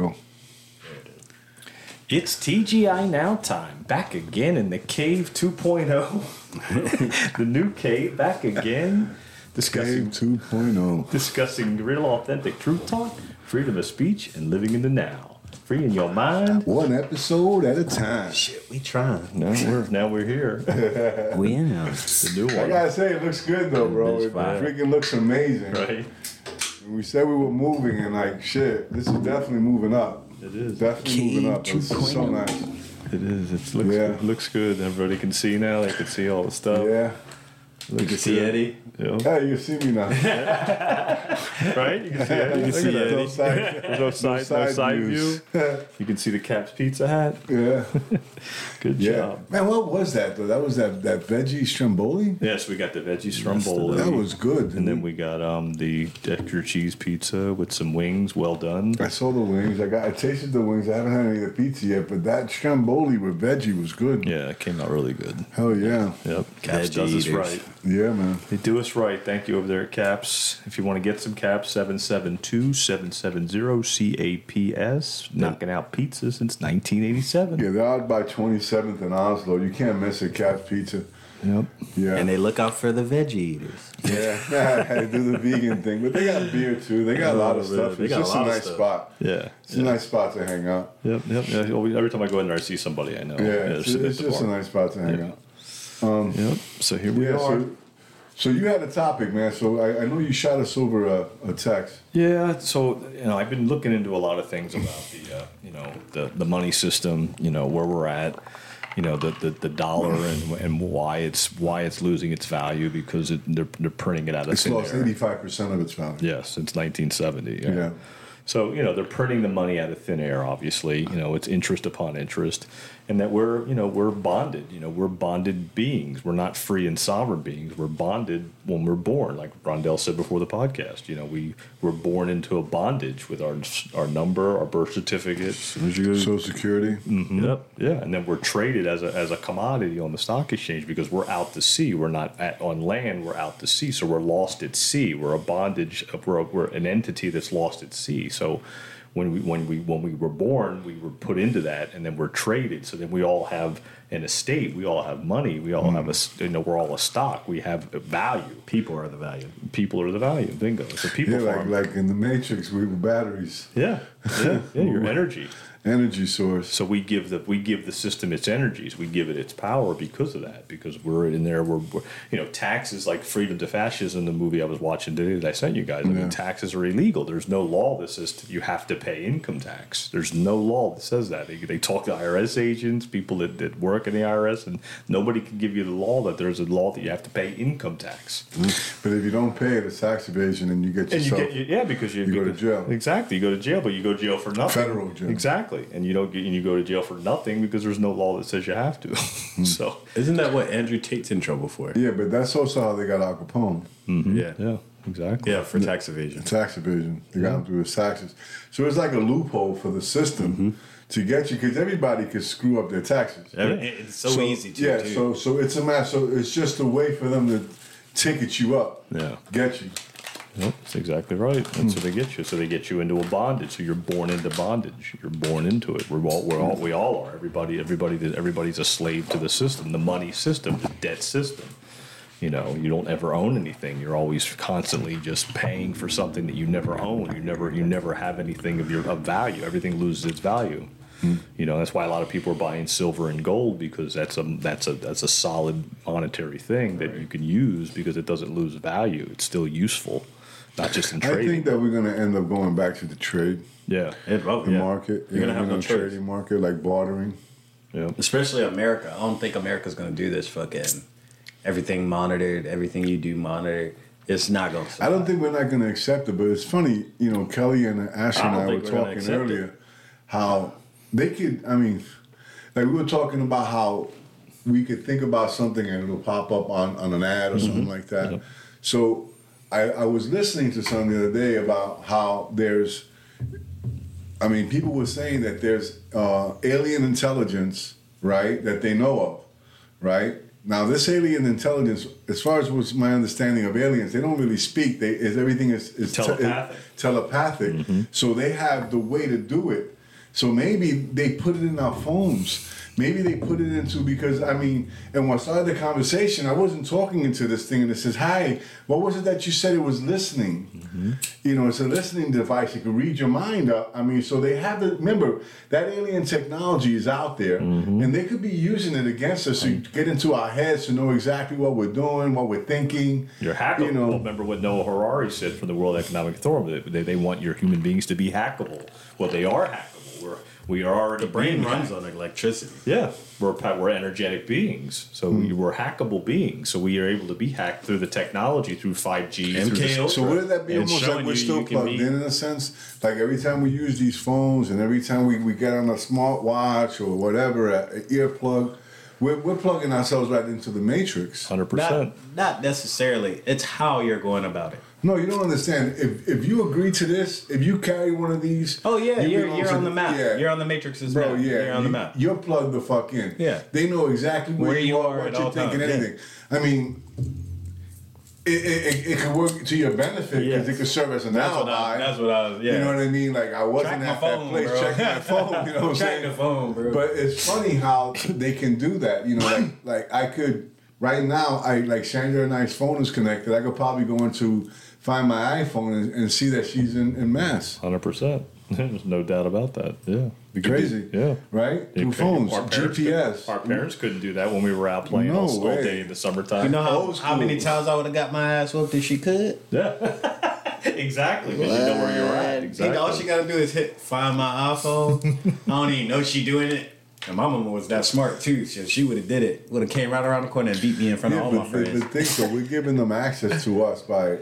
Go. It's TGI Now time. Back again in the Cave 2.0. The new cave, back again. Cave 2.0. Discussing real, authentic truth talk, freedom of speech, and living in the now. Free in your mind. One episode at a time. Shit, we trying. Now we're here. We in now. The new I one. gotta say, it looks good though, bro. It freaking looks amazing. Right? We said we were moving, and like shit, this is definitely moving up. It is. Definitely moving up. This is so nice. It is. It looks good. Everybody can see now. They can see all the stuff. Yeah. You can see Eddie. Yeah. Hey, you see me now. Right? You can see Eddie. You can see Eddie. There's no side view. You can see the Caps Pizza hat. Yeah. Good job. Man, what was that though? That was that veggie stromboli? Yes, we got the veggie stromboli. That was good. And then we got the extra cheese pizza with some wings. Well done. I saw the wings. I tasted the wings. I haven't had any of the pizza yet, but that stromboli with veggie was good. Yeah, it came out really good. Hell yeah. Yep. Caps does us right. Yeah, man. They do us right. Thank you over there at Caps. If you want to get some Caps, 772-770-CAPS. Knocking out pizza since 1987. Yeah, they're out by 27th in Oslo. You can't miss it, Cat's Pizza. Yep. Yeah. And they look out for the veggie eaters. Yeah, they do the vegan thing. But they got beer, too. They got a lot of stuff. It's just a nice spot. Yeah. It's a nice spot to hang out. Yep. Every time I go in there, I see somebody I know. Yeah, it's just a nice spot to hang out. Yep. So here we are. So you had a topic, man. So I know you shot us over a text. Yeah. So I've been looking into a lot of things about the money system. Where we're at. The dollar and why it's losing its value because they're printing it out of thin air. It's lost 85% of its value. Yes, since 1970. Yeah. So they're printing the money out of thin air. Obviously, it's interest upon interest, and that we're bonded. We're bonded beings. We're not free and sovereign beings. We're bonded when we're born, like Rondell said before the podcast. We're born into a bondage with our number, our birth certificate, Social Security. Mm-hmm. Yep. Yeah, and then we're traded as a commodity on the stock exchange because we're out to sea. We're not on land. We're out to sea, so we're lost at sea. We're a bondage. We're an entity that's lost at sea. So when we were born, we were put into that, and then we're traded. So then we all have an estate. We all have money. We all have we're all a stock. We have value. People are the value. People are the value. Bingo. So people like in the Matrix, we were batteries. Yeah. Your energy. Energy source. So we give the system its energies. We give it its power because of that. Because we're in there. We're taxes like Freedom to Fascism, the movie I was watching today that I sent you guys. I mean, taxes are illegal. There's no law that says you have to pay income tax. There's no law that says that. They talk to IRS agents, people that work in the IRS, and nobody can give you the law that there's a law that you have to pay income tax. But if you don't pay it, it's tax evasion, and you get yourself. Because you go to jail. Exactly, you go to jail, but you go to jail for nothing. Federal jail. Exactly. And you go to jail for nothing because there's no law that says you have to. So isn't that what Andrew Tate's in trouble for? Yeah, but that's also how they got Al Capone. Mm-hmm. Yeah, exactly. Yeah, for tax evasion. Tax evasion. They got him through his taxes. So it's like a loophole for the system to get you because everybody could screw up their taxes. It's so easy to. Yeah. So it's a matter. So it's just a way for them to ticket you up. Yeah. Get you. Yep, that's exactly right. That's what they get you. So they get you into a bondage. So you're born into bondage. You're born into it. We all are. Everybody's a slave to the system, the money system, the debt system. You don't ever own anything. You're always constantly just paying for something that you never own. You never have anything of value. Everything loses its value. That's why a lot of people are buying silver and gold because that's a solid monetary thing that you can use because it doesn't lose value. It's still useful. Not just in trading. I think that we're going to end up going back to the trade. Yeah. The market. You're going to have no choice. Trading market, like bartering. Yeah. Especially America. I don't think America's going to do this fucking everything monitored, everything you do monitored. It's not going to. I don't think we're not going to accept it, but it's funny, Kelly and Ashley and I were talking earlier how they could, like we were talking about how we could think about something and it'll pop up on an ad or something like that. Yep. So I was listening to something the other day about how people were saying that there's alien intelligence, right, that they know of, right? Now, this alien intelligence, as far as what's my understanding of aliens, they don't really speak. Everything is Telepathic. Telepathic. Mm-hmm. So they have the way to do it. So maybe they put it in our phones. Maybe they put it into, because I mean, and when I started the conversation, I wasn't talking into this thing, and it says, "Hi, what was it that you said it was listening?" Mm-hmm. You know, it's a listening device. It can read your mind up. I mean, so they have to remember that alien technology is out there, and they could be using it against us to get into our heads to know exactly what we're doing, what we're thinking. You're hackable. You know, Well, remember what Noah Harari said from the World Economic Forum? They want your human beings to be hackable. Well, they are hackable. We are already The brain being runs hacked. on electricity. Yeah, we're energetic beings, so we're hackable beings. So we are able to be hacked through the technology, through 5G, through the, MK so would that be And almost showing like we're you still you can plugged be- in a sense? Like every time we use these phones and every time we get on a smartwatch or whatever, an earplug, we're plugging ourselves right into the matrix. 100%. Not necessarily. It's how you're going about it. No, you don't understand. If you agree to this, if you carry one of these, Oh yeah, you you're belong to on the map. Yeah. You're on the Matrix's Bro, map. yeah, You're on the map. You're plugged the fuck in. Yeah. They know exactly where you are, what at you're all thinking, times, yeah. anything. I mean, it could work to your benefit because Yes. it could serve as an That's what alibi. I was. Yeah. You know what I mean? Like I wasn't Track my at phone, that place bro. checking my phone. You know what I'm Track saying? the phone, bro. But it's funny how they can do that. You know, like I could right now. Like Sandra and I's phone is connected. I could probably go into find my iPhone and see that she's in Mass. 100%. There's no doubt about that. Yeah. We could Crazy. yeah. Right? Yeah, Through phones, our parents GPS. Our parents couldn't do that when we were out playing No all way. day in the summertime. You know Old how many school. times I would have got my ass whooped if she could? Yeah. Exactly. Because you know where you're at. Exactly. All she gotta do is find my iPhone. I don't even know she doing it. And my mama was that smart too. So she would have did it. Would have came right around the corner and beat me in front of all my friends. The thing, so we're giving them access to us by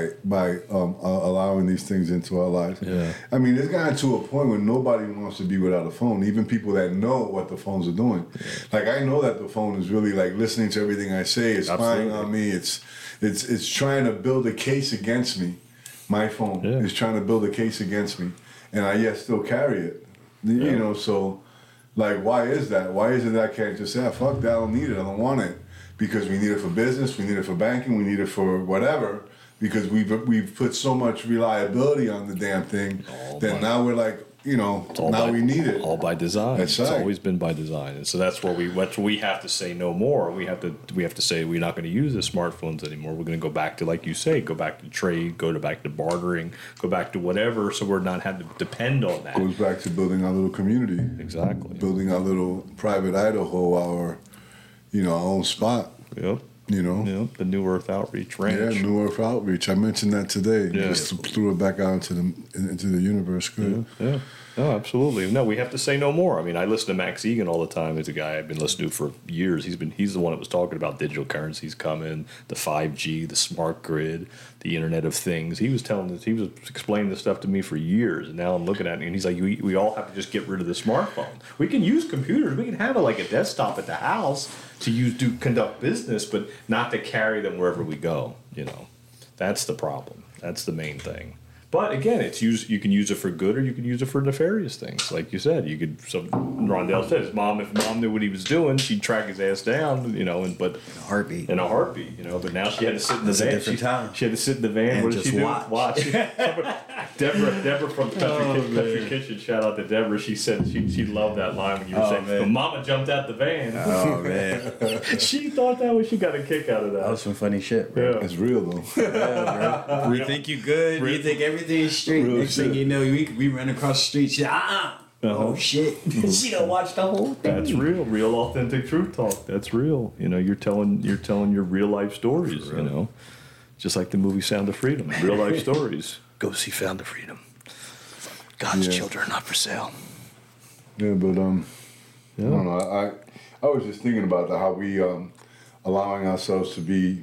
allowing these things into our lives. Yeah. I mean, it's gotten to a point where nobody wants to be without a phone. Even people that know what the phones are doing. Like I know that the phone is really like listening to everything I say. It's spying on me. It's trying to build a case against me. My phone is trying to build a case against me, and I yet still carry it. You know, so. Like, why is that? Why is it that I can't just say, fuck that, I don't need it, I don't want it? Because we need it for business, we need it for banking, we need it for whatever. Because we've put so much reliability on the damn thing that now we're like, you know, now we need it. All by design. That's It's right. always been by design, and so that's where we have to say no more. We have to say we're not going to use the smartphones anymore. We're going to go back to, like you say, go back to trade, back to bartering, go back to whatever. So we're not having to depend on that. Goes back to building our little community. Exactly. Building our little private Idaho, our own spot. Yep. You know? Yep. The New Earth Outreach Ranch. Yeah, New Earth Outreach. I mentioned that today. Yeah. Just threw it back out into the universe. Good. Yeah. No, absolutely. No, we have to say no more. I mean, I listen to Max Egan all the time. He's a guy I've been listening to for years. He's the one that was talking about digital currencies coming, the 5G, the smart grid, the Internet of Things. He was explaining this stuff to me for years, and now I'm looking at it, and he's like, we all have to just get rid of the smartphone. We can use computers. We can have a desktop at the house to conduct business, but not to carry them wherever we go. You know, that's the problem. That's the main thing. But again, you can use it for good or you can use it for nefarious things. Like you said, Rondell said if mom knew what he was doing, she'd track his ass down, you know, but In a heartbeat. you know, but now she had to sit in the It's a van. different time. She had to sit in the van. And What did just she do? watch. Deborah from Country Kitchen, shout out to Deborah. She said she loved that line when you were saying, man. "When Mama jumped out the van." Oh man, She thought she got a kick out of that. that was some funny shit, bro. Yeah. It's real though. You think you good? You think everything's straight? Real Next thing shit. you know, we run across the street. She's oh shit! She don't watch the whole thing. That's real authentic truth talk. That's real. You know, you're telling your real life stories. You know, just like the movie Sound of Freedom, real life stories. Go see Sound of Freedom. God's Yeah. children are not for sale. Yeah, but I don't know. I was just thinking about how we allowing ourselves to be,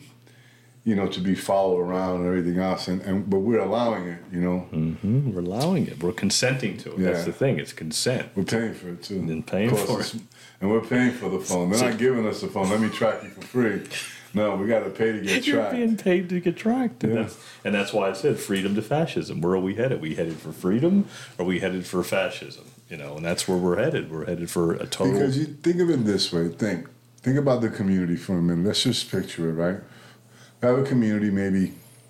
to be followed around and everything else, but we're allowing it, Mm-hmm. We're allowing it. We're consenting to it. Yeah. That's the thing. It's consent. We're paying for it too. And paying Costs for us- it. and we're paying for the phone. They're not giving us the phone. Let me track you for free. No, we got to pay to get You're tracked. being paid to get tracked. Yeah. And that's why I said freedom to fascism. Where are we headed? Are we headed for freedom? Or are we headed for fascism? You know, and that's where we're headed. We're headed for a total. Because you think of it this way. Think think about the community for a minute. Let's just picture it, right? We have a community, maybe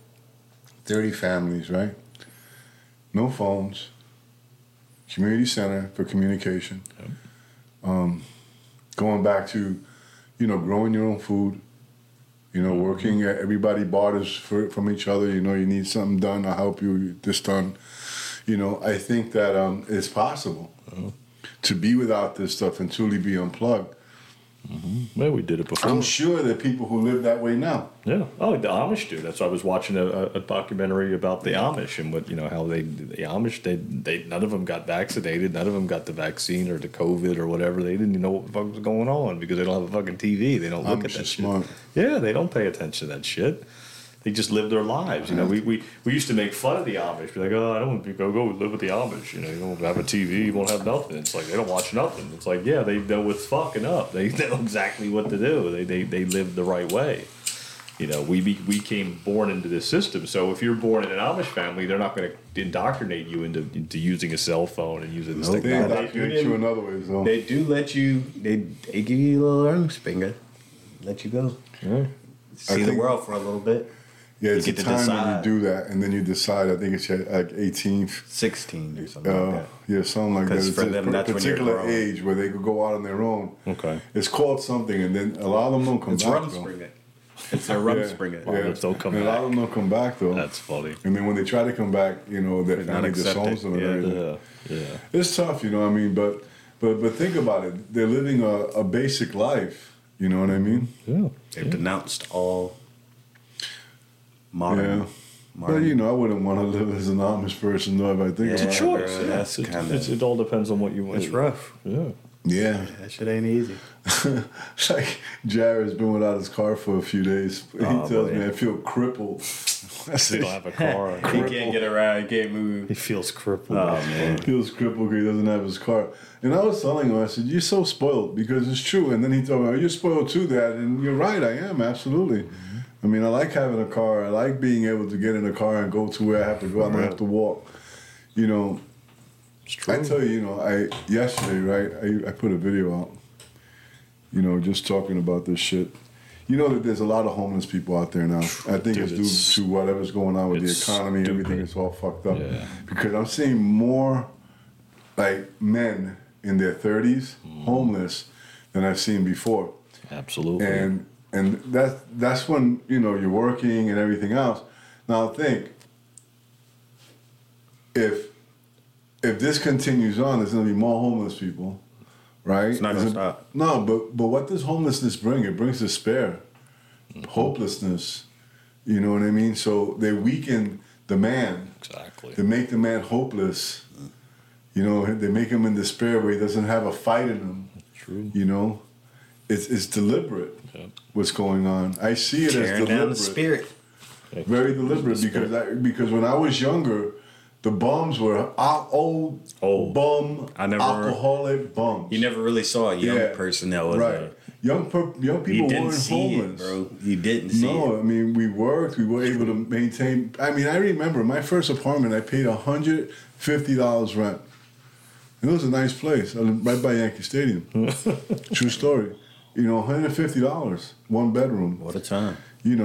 30 families, right? No phones. Community center for communication. Yep. Going back to, growing your own food. Working. Everybody barters from each other. You need something done. I'll help you. This done. I think that it's possible to be without this stuff and truly be unplugged. Mm-hmm. Well, we did it before. I'm sure there are people who live that way now. Yeah. Oh, the Amish do. That's why I was watching a documentary about the Amish and what how the Amish they none of them got vaccinated, none of them got the vaccine or the COVID or whatever. They didn't even know what the fuck was going on because they don't have a fucking TV. They don't look at that smart. shit. Yeah, they don't pay attention to that shit. They just live their lives. We used to make fun of the Amish. Be like, oh, I don't want to go live with the Amish. You don't have a TV, you won't have nothing. It's like they don't watch nothing. It's like, yeah, they know what's fucking up. They know exactly what to do. They live the right way. We came born into this system. So if you're born in an Amish family, they're not going to indoctrinate you into using a cell phone and using this technology. They indoctrinate you in other ways, though. They do let you. They give you a little Rumspringa, let you go. Yeah. See the world for a little bit. Yeah, it's a time when you do that, and then you decide. I think it's like 18th, 16 or something like that. Yeah, something like that. It's for them, that's when you're particular grown. age where they could go out on their own. Okay. It's called something, and then a lot of them don't come back. Rumspringa. It's a Rumspringa. Yeah, don't come and back. a lot of them don't come back though. That's funny. And then when they try to come back, their family disowns them and everything. Yeah. It's tough, but think about it. They're living a basic life. You know what I mean? Yeah. They've denounced all modern. Yeah. But I wouldn't want to live as an Amish person though. If I think It's a about choice. bro, that's It all depends on what you want. It's rough. Yeah. it. Yeah. That shit ain't easy. It's like Jared's been without his car for a few days. He tells me I feel crippled. I He don't have a car. He can't get around. He can't move. He feels crippled. Oh man. He feels crippled because he doesn't have his car. And I was telling him, I said, you're so spoiled because it's true. And then he told me, oh, you're spoiled too, Dad. And you're right, I am, absolutely. Mm-hmm. I mean, I like having a car. I like being able to get in a car and go to where I have to go. I don't have to walk. It's true. I tell you, yesterday, right, I put a video out, just talking about this shit. You know that there's a lot of homeless people out there now. I think it's due to whatever's going on with the economy. Stupid. Everything is all fucked up. Yeah. Because I'm seeing more, men in their 30s homeless than I've seen before. Absolutely. And that's when, you're working and everything else. Now think, if this continues on, there's going to be more homeless people, right? It's not going to stop. No, but what does homelessness bring? It brings despair, hopelessness. You know what I mean? So they weaken the man. Exactly. They make the man hopeless. They make him in despair where he doesn't have a fight in him. True. It's deliberate. Yep. What's going on? I see it as Tearing deliberate. down the spirit. Very deliberate because when I was younger, the bums were old bum, alcoholic bums. You never really saw a young person that was right. Young people weren't homeless, bro. You didn't see it. No, I mean we worked. We were able to maintain. I mean, I remember my first apartment. I paid $150 rent. And it was a nice place, right by Yankee Stadium. True story. $150, one bedroom. What a time.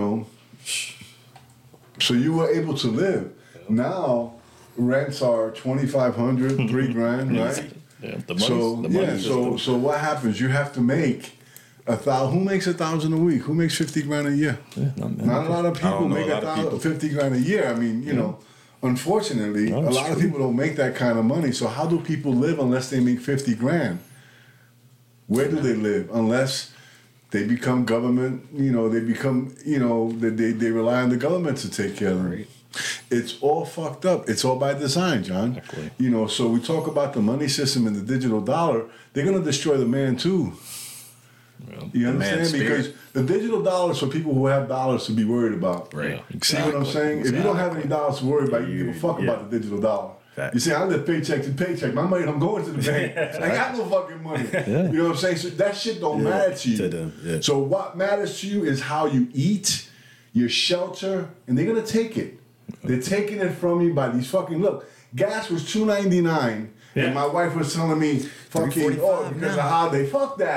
So you were able to live. Now rents are $2,500, $3,000, right? Yeah, the money. So what happens? You have to make $1,000. Who makes $1,000 a week? Who makes $50,000 a year? Yeah, not a lot of people make $50,000 a year. I mean, unfortunately, a lot of people don't make that kind of money. So how do people live unless they make $50,000? Where do they live? Unless they become government, they become, they rely on the government to take care of them. Right. It's all fucked up. It's all by design, John. Exactly. So we talk about the money system and the digital dollar. They're going to destroy the man too. Yeah. You understand? Because the digital dollar is for people who have dollars to be worried about. Right. Yeah, exactly. See what I'm saying? Exactly. If you don't have any dollars to worry about, you give a fuck about the digital dollar. Fact. You see, I live paycheck to paycheck. My money don't go into the bank. I got no fucking money. Yeah. You know what I'm saying? So that shit don't matter to you. So what matters to you is how you eat, your shelter, and they're gonna take it. They're taking it from you by these fucking look. Gas was $2.99, and my wife was telling me fucking because of holiday. Fuck that.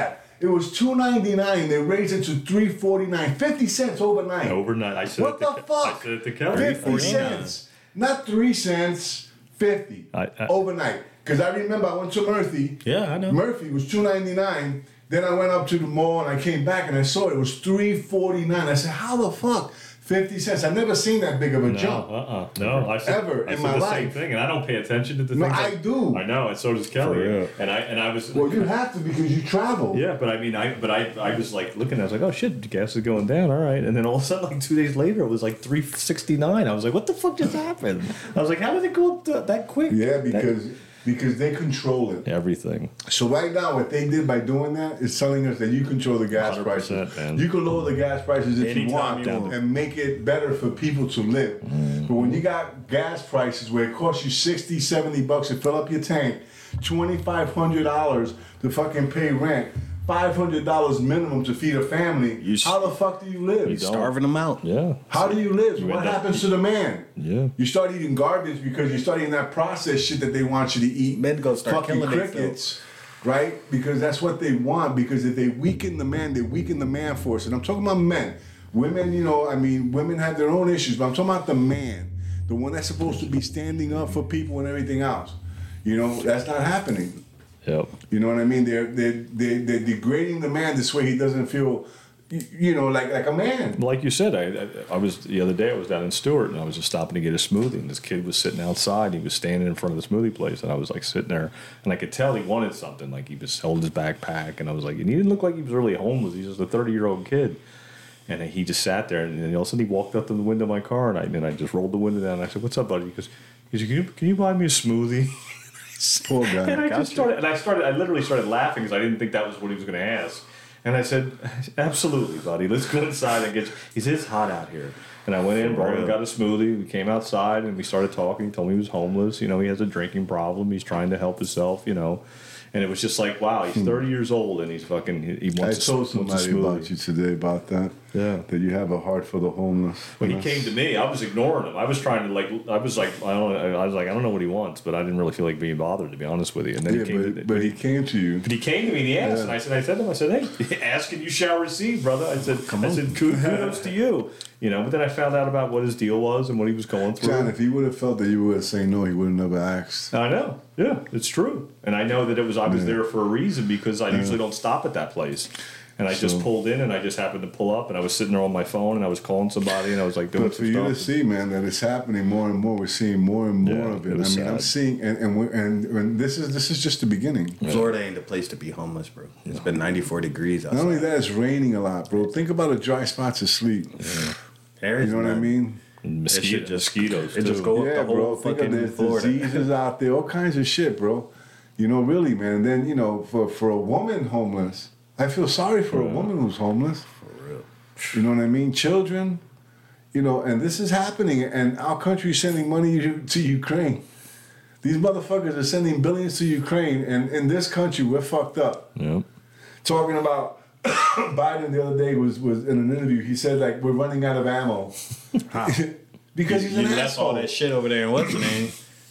It was $2.99. They raised it to $3.49. 50 cents overnight. Overnight. I said what the fuck? I said it to Kelly. 50 cents. Not 3 cents. 50 overnight. Because I remember I went to Murphy. Yeah, I know. Murphy was $2.99. Then I went up to the mall and I came back and I saw it was $3.49. I said, how the fuck? 50 cents. I've never seen that big of a jump. No, I said, ever I in said my the life. same thing, and I don't pay attention to the No, things. I do. I know, and so does Kelly. And I was. Well, you have to because you travel. Yeah, but I mean, I was like looking. I was like, oh shit, the gas is going down. All right, and then all of a sudden, like 2 days later, it was like $3.69. I was like, what the fuck just happened? I was like, how did it go up that quick? Yeah, because they control it. Everything. So right now, what they did by doing that is telling us that you control the gas prices. Man. You can lower the gas prices if you want and make it better for people to live. But when you got gas prices where it costs you $60, $70 to fill up your tank, $2,500 to fucking pay rent, $500 minimum to feed a family, how the fuck do you live? You're starving them out. Yeah. How do you live? What happens to the man? Yeah. You start eating garbage because you start eating that processed shit that they want you to eat. Men go start fucking killing crickets, right? Because that's what they want. Because if they weaken the man, they weaken the man force. And I'm talking about men. Women, you know, I mean, women have their own issues, but I'm talking about the man, the one that's supposed to be standing up for people and everything else. You know, that's not happening. Yep. You know what I mean? They're degrading the man this way he doesn't feel, you know, like a man. Like you said, I was the other day. I was down in Stewart and I was just stopping to get a smoothie. And this kid was sitting outside. He was standing in front of the smoothie place, and I was like sitting there, and I could tell he wanted something. Like he was holding his backpack, and I was like, and he didn't look like he was really homeless. He's just a 30-year-old kid. And he just sat there, and then all of a sudden he walked up to the window of my car, and I just rolled the window down. And I said, "What's up, buddy?" He goes, "Can you buy me a smoothie?" Poor guy. And I literally started laughing because I didn't think that was what he was going to ask. And I said, "Absolutely, buddy. Let's go inside and get you." He said, "It's hot out here." And I went in, brought him, got a smoothie. We came outside and we started talking. He told me he was homeless. You know, he has a drinking problem. He's trying to help himself. You know. And it was just like, wow, he's 30 years old and he's fucking, he wants I told somebody about you today about that. Yeah. That you have a heart for the homeless. When he came to me, I was ignoring him. I was trying to I don't know what he wants, but I didn't really feel like being bothered, to be honest with you. And then he came to you. But he came to me and he asked, and I said to him, hey, ask and you shall receive, brother. I said, kudos to you. You know, but then I found out about what his deal was and what he was going through. John, if he would have felt that you would say no, he would have never asked. I know. Yeah, it's true. And I know that I was there for a reason because I usually don't stop at that place. And I just pulled in and I just happened to pull up and I was sitting there on my phone and I was calling somebody and I was like doing But for you to see, man, that it's happening more and more. We're seeing more and more of it. I mean, sad. I'm seeing, and this is just the beginning. Yeah. Florida ain't the place to be homeless, bro. It's been 94 degrees outside. Not only that, it's raining a lot, bro. Think about a dry spot to sleep. Yeah. You know what I mean? Mosquitoes. It just go up the whole fucking there's Florida. Diseases out there, all kinds of shit, bro. You know, really, man. And then, you know, for a woman homeless, I feel sorry for a woman who's homeless. For real. You know what I mean? Children, you know, and this is happening, and our country is sending money to Ukraine. These motherfuckers are sending billions to Ukraine, and in this country, we're fucked up. Yep. Talking about Biden the other day was in an interview. He said, like, we're running out of ammo. Because he's an asshole. Left all that shit over there, and what's the name?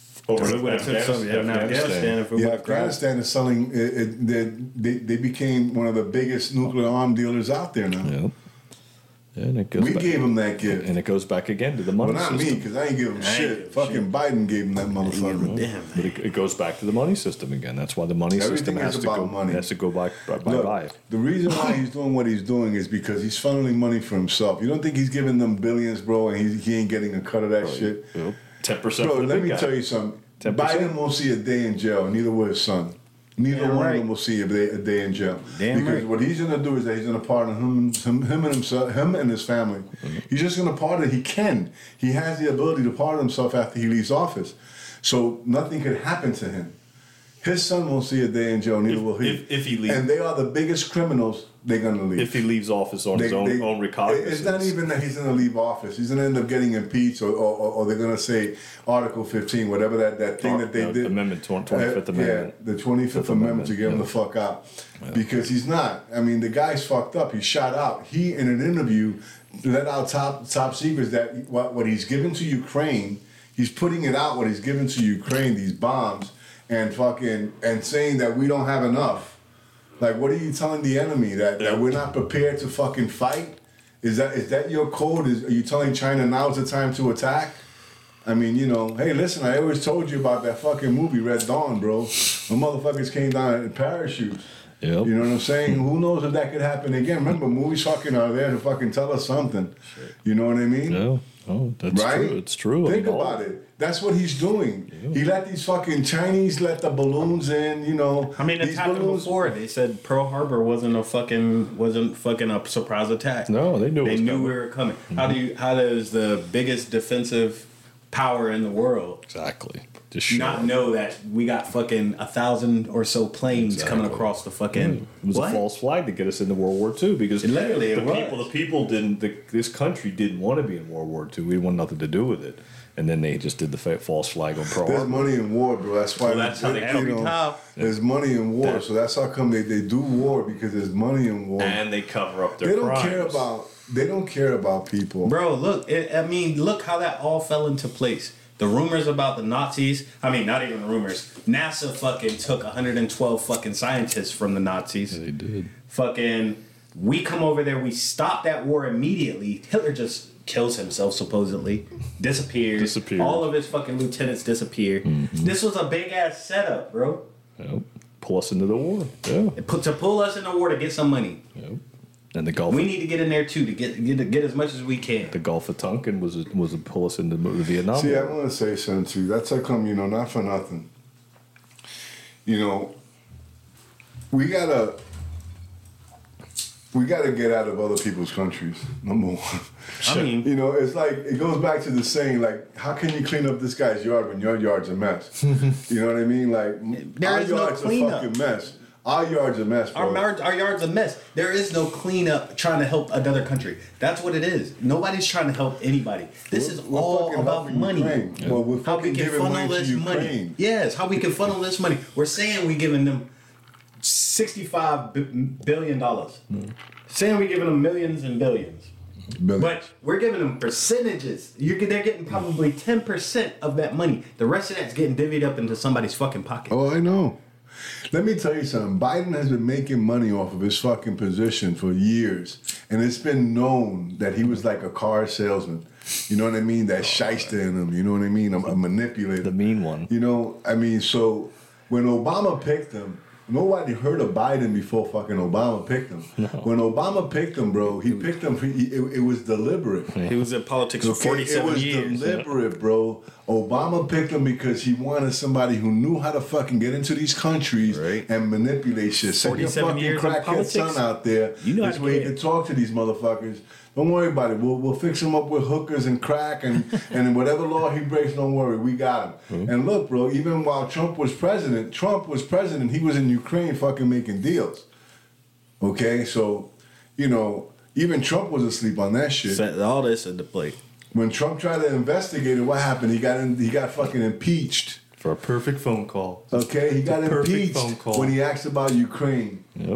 Afghanistan is selling. They became one of the biggest nuclear arm dealers out there now. Yep. Yeah, and we gave them that gift, and it goes back again to the money system. Well, not me, because I ain't give them shit. Fucking Biden gave them that motherfucker. But it goes back to the money system again. That's why the money system has to go by. The reason why he's doing what he's doing is because he's funneling money for himself. You don't think he's giving them billions, bro, and he ain't getting a cut of that shit? Yep. 10%. Bro, let me tell you something. 10%? Biden won't see a day in jail, and neither will his son. Neither one of them will see a day in jail. Because what he's gonna do is that he's gonna pardon him and his family. Mm-hmm. He's just gonna pardon. He can. He has the ability to pardon himself after he leaves office. So nothing could happen to him. His son won't see a day in jail, neither will he. If he leaves. And they are the biggest criminals, they're going to leave. If he leaves office on his own recognizance. It's not even that he's going to leave office. He's going to end up getting impeached, or they're going to say Article 15, whatever that thing that they did. Amendment, 25th Amendment. Yeah, the 25th Amendment to get him the fuck out. Yeah. Because he's not. I mean, the guy's fucked up. He's shot out. He, in an interview, let out top secrets that what he's given to Ukraine, he's putting it out what he's given to Ukraine, these bombs, and saying that we don't have enough. Like, what are you telling the enemy that we're not prepared to fucking fight? Is that your code? Are you telling China now's the time to attack? I mean, you know, hey, listen, I always told you about that fucking movie Red Dawn, bro. The motherfuckers came down in parachutes. Yep. You know what I'm saying? Who knows if that could happen again? Remember, movies fucking are there to fucking tell us something. You know what I mean? Yeah. Oh, that's right? true. It's true. Think about it. That's what he's doing. Yeah. He let these fucking Chinese let the balloons in, you know. I mean, it's happened before. They said Pearl Harbor wasn't a surprise attack. No, they knew. They knew we were coming. Mm-hmm. How does the biggest defensive power in the world exactly not know that we got fucking 1,000 or so planes coming across the fucking? It was a false flag to get us into World War II because the people didn't. This country didn't want to be in World War II. We didn't want nothing to do with it, and then they just did the false flag on Pearl Harbor. There's money in war, bro. That's why. That's how they come. There's money in war, so that's how come they do war, because there's money in war, and they cover up their crimes. They don't care about people, bro. Look, look how that all fell into place. The rumors about the Nazis, I mean, not even rumors. NASA fucking took 112 fucking scientists from the Nazis. They did. Fucking, we come over there, we stop that war immediately. Hitler just kills himself, supposedly. Disappears. All of his fucking lieutenants disappear. Mm-hmm. This was a big-ass setup, bro. Yep. Pull us into the war. Yeah. To pull us in the war to get some money. Yep. And the Gulf. We need to get in there too to get as much as we can. The Gulf of Tonkin was a pull us into the Vietnam. See, War. I want to say something too. That's how come, you know, not for nothing. You know, we gotta get out of other people's countries. Number one. I mean, you know, it's like it goes back to the saying, like, how can you clean up this guy's yard when your yard's a mess? You know what I mean? Like, our yard's a fucking mess. Our yard's a mess, bro. Our yard's a mess. There is no cleanup trying to help another country. That's what it is. Nobody's trying to help anybody. This is all about money. Yeah. Well, we're how we can funnel this money. Yes, how we can funnel this money. We're saying we're giving them $65 billion. Saying we're giving them millions and billions. But we're giving them percentages. They're getting probably 10% of that money. The rest of that's getting divvied up into somebody's fucking pocket. Oh, I know. Let me tell you something. Biden has been making money off of his fucking position for years. And it's been known that he was like a car salesman. You know what I mean? That shyster in him. You know what I mean? A manipulator. The mean one. You know, I mean, so when Obama picked him, nobody heard of Biden before fucking Obama picked him. No. When Obama picked him, bro, he picked him. It was deliberate. He was in politics for 47 years. It was deliberate, bro. Obama picked him because he wanted somebody who knew how to fucking get into these countries and manipulate shit. Send your fucking crackhead son out there. This way he can talk to these motherfuckers. Don't worry about it. We'll fix him up with hookers and crack and whatever law he breaks, don't worry. We got him. Mm-hmm. And look, bro, even while Trump was president, he was in Ukraine fucking making deals. Okay? So, you know, even Trump was asleep on that shit. Set all this into play. When Trump tried to investigate it, what happened? He got fucking impeached. For a perfect phone call. Okay? He got impeached when he asked about Ukraine. Yep.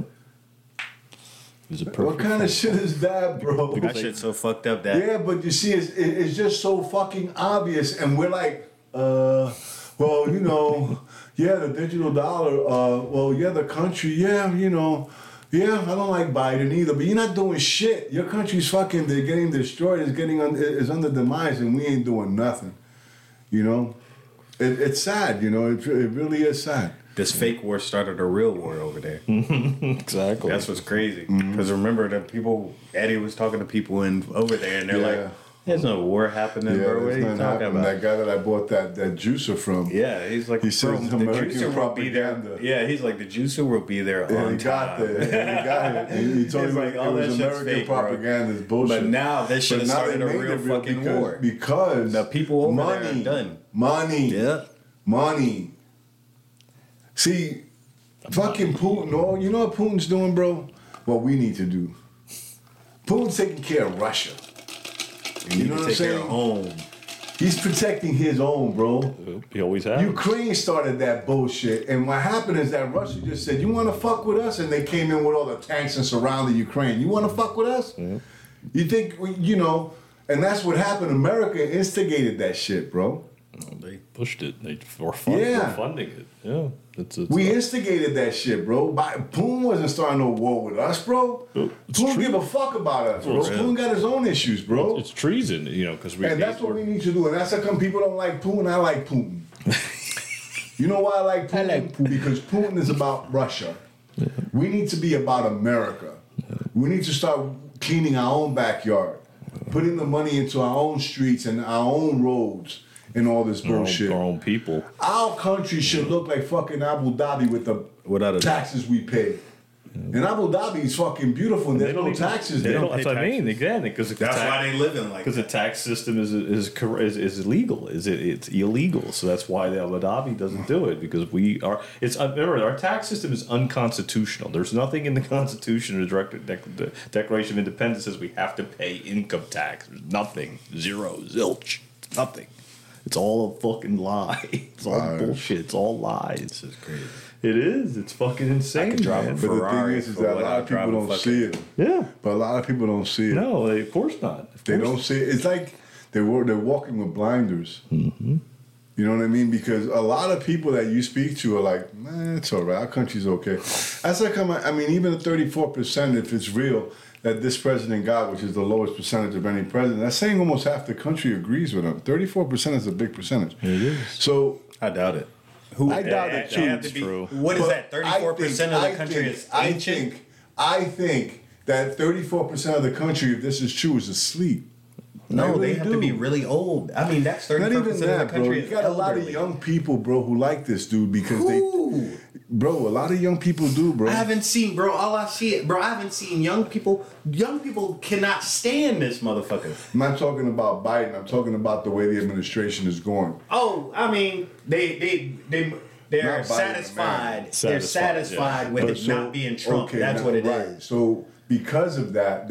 What kind of shit is that, bro? That shit's so fucked up that. Yeah, but you see, it's just so fucking obvious, and we're like, well, you know, yeah, the digital dollar, well, yeah, the country, yeah, you know, yeah, I don't like Biden either, but you're not doing shit. Your country's fucking, they're getting destroyed, it's under demise, and we ain't doing nothing, you know? It's sad, you know, it really is sad. This fake war started a real war over there. Exactly. That's what's crazy. Because remember that Eddie was talking to people over there, and they're like, there's no war happening, bro. What are you talking about? That guy that I bought that juicer from. Yeah, he's like, he says the American juicer will be there. Yeah, he's like, the juicer will be there on time. He got it. He told me like, it was American fake, propaganda. It's bullshit. But now this shit has started a real fucking war. Because the people over there are done. Money. Yeah. Money. See, fucking Putin, you know what Putin's doing, bro? What we need to do. Putin's taking care of Russia. You know what I'm saying? Home. He's protecting his own, bro. He always has. Ukraine started that bullshit, and what happened is that Russia just said, you want to fuck with us? And they came in with all the tanks and surrounded Ukraine. You want to fuck with us? Mm-hmm. You think, you know, and that's what happened. America instigated that shit, bro. They pushed it. They were funding it. Yeah. We instigated that shit, bro. Putin wasn't starting no war with us, bro. Putin give a fuck about us, bro. Putin got his own issues, bro. It's treason, because we. And that's what we need to do. And that's how come people don't like Putin. I like Putin. You know why I like Putin? Because Putin is about Russia. Yeah. We need to be about America. Yeah. We need to start cleaning our own backyard, putting the money into our own streets and our own roads. And all this bullshit. Our own people. Our country should look like fucking Abu Dhabi with the taxes we pay. And Abu Dhabi is fucking beautiful, and there's no taxes there. That's what I mean. Again, because that's why they live in like. Because the tax system is illegal. It's illegal. So that's why the Abu Dhabi doesn't do it, because we are. Remember, our tax system is unconstitutional. There's nothing in the Constitution or the Declaration of Independence says we have to pay income tax. There's nothing. Zero. Zilch. Nothing. It's all a fucking lie. It's all bullshit. It's all lies. This is crazy. It is. It's fucking insane. I could drive a Ferrari. But the thing is that a lot of people don't see it. Yeah. But a lot of people don't see it. No, of course not. They don't see it. It's like they're walking with blinders. Mm-hmm. You know what I mean? Because a lot of people that you speak to are like, man, it's all right. Our country's okay. That's like, even the 34%, if it's real, that this president got, which is the lowest percentage of any president, that's saying almost half the country agrees with him. 34% is a big percentage. It is. So I doubt it. I doubt it too. It's true. What is that? 34% of the country is ancient? I think that 34% of the country, if this is true, is asleep. No, they have to be really old. I mean, that's 34% of the country. Bro. You got a lot of young people, bro, who like this dude because a lot of young people do, bro. I haven't seen, bro. All I see, bro. I haven't seen young people. Young people cannot stand this motherfucker. I'm not talking about Biden. I'm talking about the way the administration is going. Oh, I mean, they're satisfied. They're satisfied with it not being Trump. Okay, that's what it is. So because of that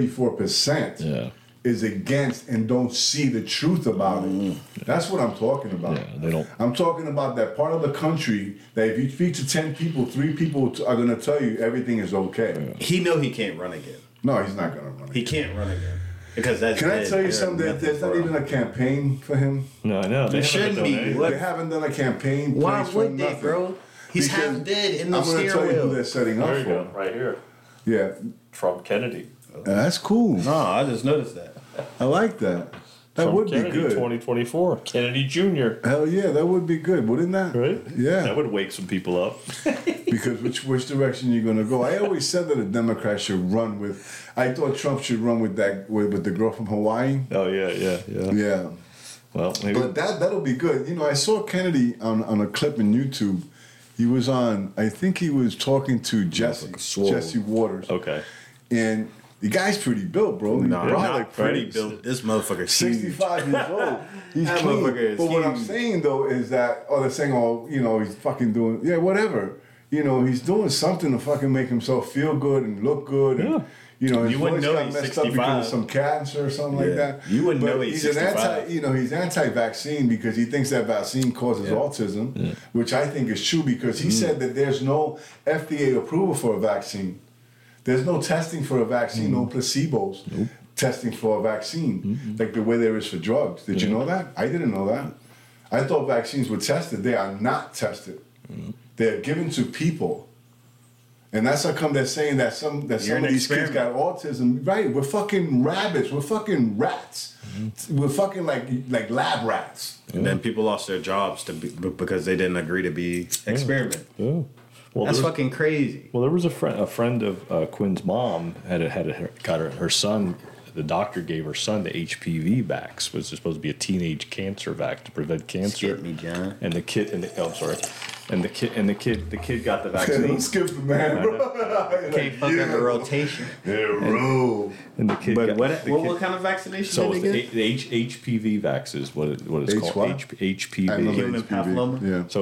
34%. Is against and don't see the truth about it. That's what I'm talking about. Yeah, they don't. I'm talking about that part of the country that if you speak to 10 people, 3 people are going to tell you everything is okay. Yeah. He know he can't run again. No, he's not going to run again. He can't run again. Because that's Can I tell you something? There's not even a campaign for him. No, I know. There shouldn't be. They haven't done a campaign. Why would they, bro? He's half dead in the steering wheel. I'm going to tell you who they're setting up for. Go, right here. Yeah. Trump Kennedy. That's cool. No, I just noticed that. I like that. That Trump would Kennedy, be good. 2024. Kennedy Jr. Hell yeah, that would be good, wouldn't that? Right? Yeah. That would wake some people up. Because which direction you're going to go? I always said that a Democrat should run with. I thought Trump should run with with the girl from Hawaii. Oh yeah. Yeah. Well, maybe. But that'll be good. I saw Kennedy on a clip in YouTube. He was on. I think he was talking to Jesse Waters. Okay. And the guy's pretty built, bro. Not pretty built. This motherfucker's 65 years old. He's clean. But what I'm saying though is that, they're saying, he's fucking doing, whatever. He's doing something to fucking make himself feel good and look good. Yeah. And, his voice got messed up because of some cancer or something like that. You wouldn't know he's 65. He's anti-vaccine because he thinks that vaccine causes autism, which I think is true because he said that there's no FDA approval for a vaccine. There's no testing for a vaccine, no placebos testing for a vaccine, like the way there is for drugs. Did you know that? I didn't know that. I thought vaccines were tested. They are not tested. They're given to people. And that's how come they're saying that some of these kids got autism. Right, we're fucking rabbits. We're fucking rats. We're fucking like lab rats. And then people lost their jobs because they didn't agree to be experiment. Yeah. Well, that's fucking crazy. Well, there was a friend of Quinn's mom got her son. The doctor gave her son the HPV vax, was supposed to be a teenage cancer vax to prevent cancer. Skip me, John. And the kid, I'm sorry. And the kid got the vaccine. Don't skip the man, bro. Can't fuck up the rotation. And the kid. But what kind of vaccination? So the HPV vax is what it's called. HPV. Human papilloma. Yeah. So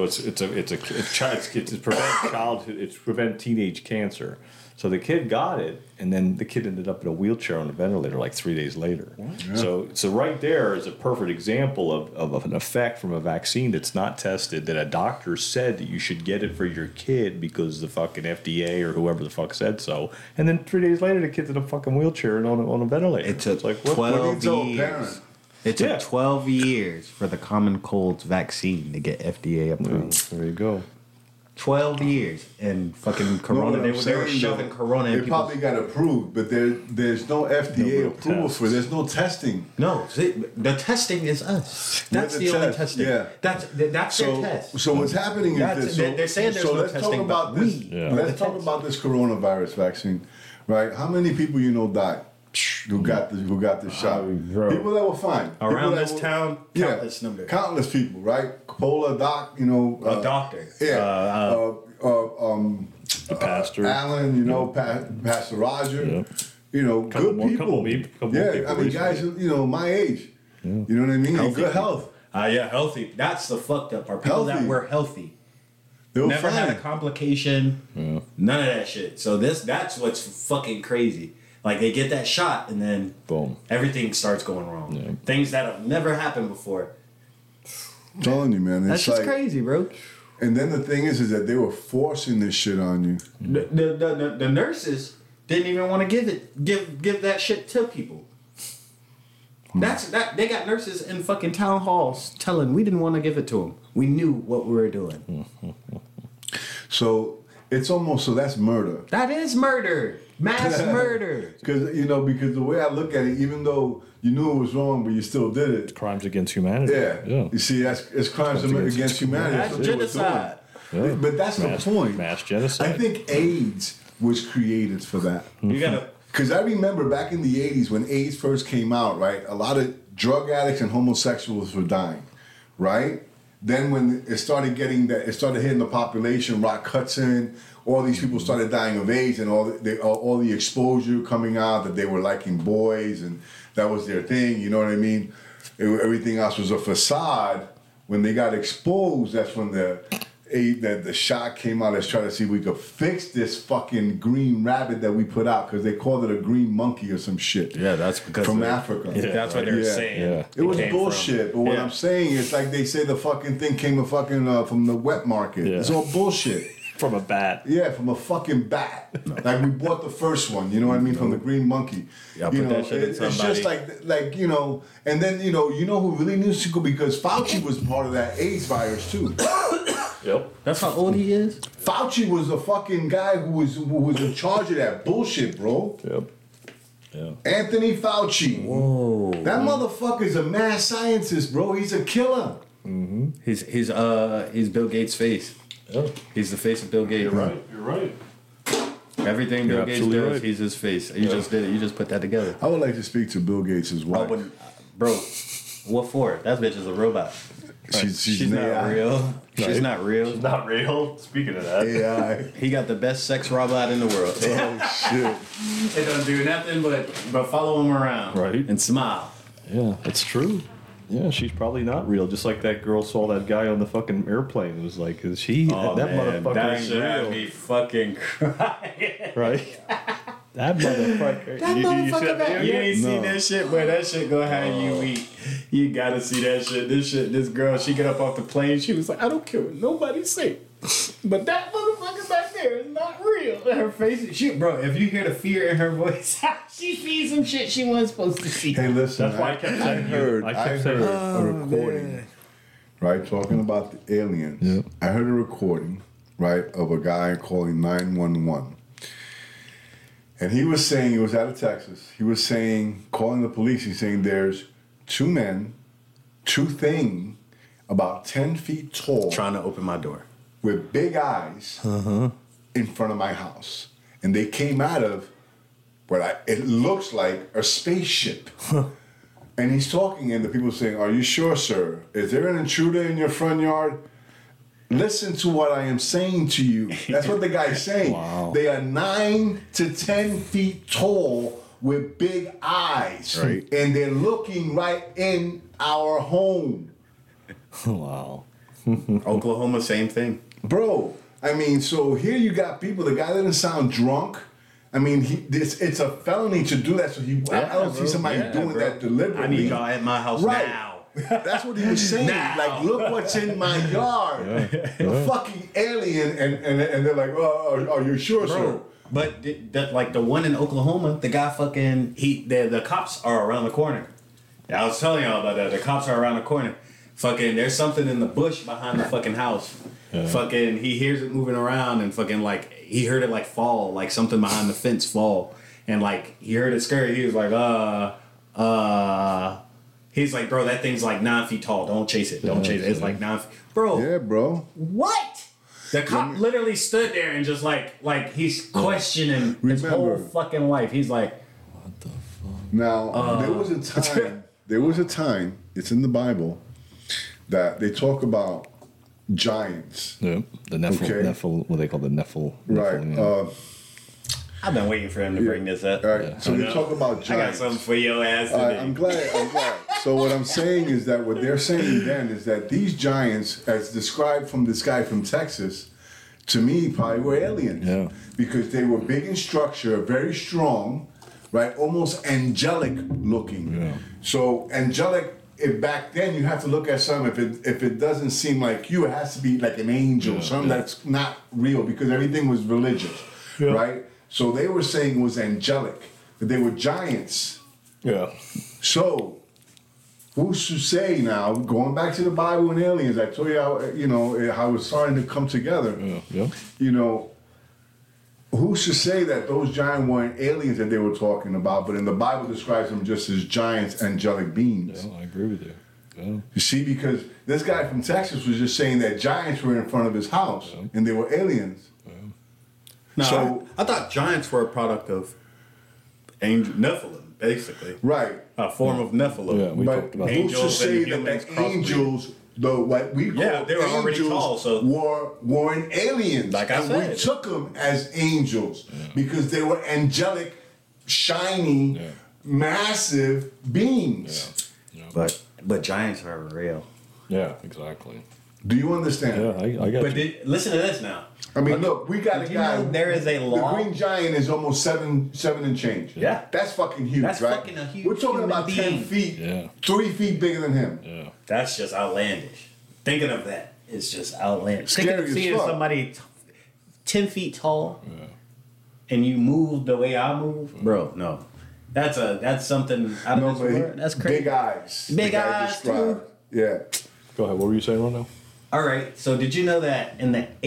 it's prevent teenage cancer. So the kid got it, and then the kid ended up in a wheelchair on a ventilator like 3 days later. Yeah. So right there is a perfect example of an effect from a vaccine that's not tested, that a doctor said that you should get it for your kid because the fucking FDA or whoever the fuck said so. And then 3 days later, the kid's in a fucking wheelchair and on a ventilator. It took 12 years. It took 12 years for the common cold's vaccine to get FDA approved. There you go. 12 years. And fucking Corona, they were shoving Corona in. It probably got approved, but there's no FDA approval for it. There's no testing. No, the testing is us. That's the only testing. Yeah. That's their test. So what's happening is this. They're saying there's no testing. Let's talk about this coronavirus vaccine, right? How many people you know died? Who got the shot? People that were fine around this town. Countless numbers. Countless people, right? Coppola, Doc, you know, a doctor. Yeah. The pastor, Alan, you know, Pastor Roger. Yeah. You know, good people. I mean, guys, you know, my age. Yeah. You know what I mean? Healthy good health. Yeah, healthy. That's the fucked up part. People that were healthy. Never had a complication. Yeah. None of that shit. So that's what's fucking crazy. Like they get that shot and then boom, everything starts going wrong. Yeah. Things that have never happened before. I'm telling you, man, that's just crazy, bro. And then the thing is that they were forcing this shit on you. The nurses didn't even want to give that shit to people. They got nurses in fucking town halls telling we didn't want to give it to them. We knew what we were doing. So it's almost that's murder. That is murder. Mass murder. Because the way I look at it, even though you knew it was wrong, but you still did it. Crimes against humanity. Yeah. You see, it's crimes against humanity. That's genocide. Yeah. But that's the point. Mass genocide. I think AIDS was created for that. You gotta. Because I remember back in the 80s when AIDS first came out, right? A lot of drug addicts and homosexuals were dying, right? Then when it started hitting the population, Rock Hudson, all these people started dying of AIDS and all the exposure coming out that they were liking boys and that was their thing, you know what I mean? Everything else was a facade. When they got exposed, that's when the shot came out. Let's try to see if we could fix this fucking green rabbit that we put out because they called it a green monkey or some shit. Yeah, that's because from Africa. Yeah, that's what they're saying. Yeah. It was bullshit. But what I'm saying is like they say the fucking thing came from the wet market. Yeah. It's all bullshit. From a bat. Yeah, from a fucking bat. No. Like we bought the first one, you know what I mean, from the green monkey. Yeah, put that shit in somebody. It's just like and then you know who really needs to go because Fauci was part of that AIDS virus too. Yep. That's how old he is? Fauci was a fucking guy who was in charge of that bullshit, bro. Yep. Yeah. Anthony Fauci. Whoa. That motherfucker's a mad scientist, bro. He's a killer. Mm-hmm. He's Bill Gates' face. Yeah. He's the face of Bill Gates. You're right. Everything Bill Gates does, right. He's his face. You just did it. You just put that together. I would like to speak to Bill Gates' wife. Bro, what for? That bitch is a robot. She's not real. Right. She's not real. She's not real. Speaking of that. AI. He got the best sex robot in the world. Oh, shit. It doesn't do nothing but follow him around. Right. And smile. Yeah, that's true. Yeah, she's probably not real. Just like that girl saw that guy on the fucking airplane. It was like, is she? Oh, that man, motherfucker that ain't should real. have me fucking crying. Right? That motherfucker. You ain't seen that shit, boy. That shit gonna have you weak. You gotta see that shit. This girl, she get up off the plane. She was like, I don't care what nobody say, but that motherfucker back there is not real. Her face, bro. If you hear the fear in her voice, she sees some shit she wasn't supposed to see. Hey, listen. That's why I kept saying. I heard a recording, right, talking about the aliens. Yep. I heard a recording, right, of a guy calling 911. And he was saying, he was out of Texas, he was saying, calling the police, he's saying there's two men, two things, about 10 feet tall. Trying to open my door. With big eyes in front of my house. And they came out of what it looks like a spaceship. And he's talking and the people saying, are you sure, sir? Is there an intruder in your front yard? Listen to what I am saying to you. That's what the guy's saying. Wow. They are 9 to 10 feet tall with big eyes. Right. And they're looking right in our home. Wow. Oklahoma, same thing. Bro, I mean, so here you got people, the guy doesn't sound drunk. I mean, it's a felony to do that. So I don't see somebody doing that deliberately. I need y'all at my house now. That's what he was saying. Like, look what's in my yard. A fucking alien, and they're like, oh, are you sure, sir? But that like the one in Oklahoma, the guy fucking the cops are around the corner. Yeah, I was telling y'all about that. The cops are around the corner. Fucking, there's something in the bush behind the fucking house. Fucking, he hears it moving around and fucking like he heard it like fall, like something behind the fence fall, and like he heard it scary. He was like, he's like, bro, that thing's like 9 feet tall. Don't chase it. Don't chase it. It's like 9 feet, bro. Yeah, bro. What? The cop literally stood there and just like he's questioning his whole fucking life. He's like, what the fuck? Now there was a time. It's in the Bible that they talk about giants. Yeah, the Nephil, what they call the Nephil. Right. Yeah. I've been waiting for him to bring this up. Right. Yeah. So they talk about giants. I got something for your ass today. I'm glad. So what I'm saying is that what they're saying then is that these giants, as described from this guy from Texas, to me probably were aliens. Yeah. Because they were big in structure, very strong, right? Almost angelic looking. Yeah. So angelic. If back then you have to look at something, if it doesn't seem like you, it has to be like an angel, something that's not real, because everything was religious, right? So they were saying it was angelic, that they were giants. Yeah. So who's to say now, going back to the Bible and aliens, I told you how, how it's starting to come together. Yeah. Who's to say that those giants weren't aliens that they were talking about, but in the Bible describes them just as giants, angelic beings? Yeah, I agree with you. Yeah. You see, because this guy from Texas was just saying that giants were in front of his house and they were aliens. No, so I thought giants were a product of Nephilim, basically. Right. A form of Nephilim. Yeah, we talked about who's to say that angels, though what we call they were already tall, so weren't aliens. Like I said, we took them as angels because they were angelic, shiny, massive beings. Yeah. But giants are real. Yeah, exactly. Do you understand? Yeah, I got you. But listen to this now. I mean, look, we got a guy. There is a law. The green giant is almost seven and change. Yeah, that's fucking huge. That's right? fucking a huge. We're talking about 10 feet. 3 feet bigger than him. Yeah, that's just outlandish. Thinking of that is just outlandish. Scary Thinking of seeing somebody 10 feet tall, and you move the way I move, bro. No, that's something out of this world. That's crazy. Big eyes. Big eyes too. Yeah. Go ahead. What were you saying right now? All right, so did you know that in the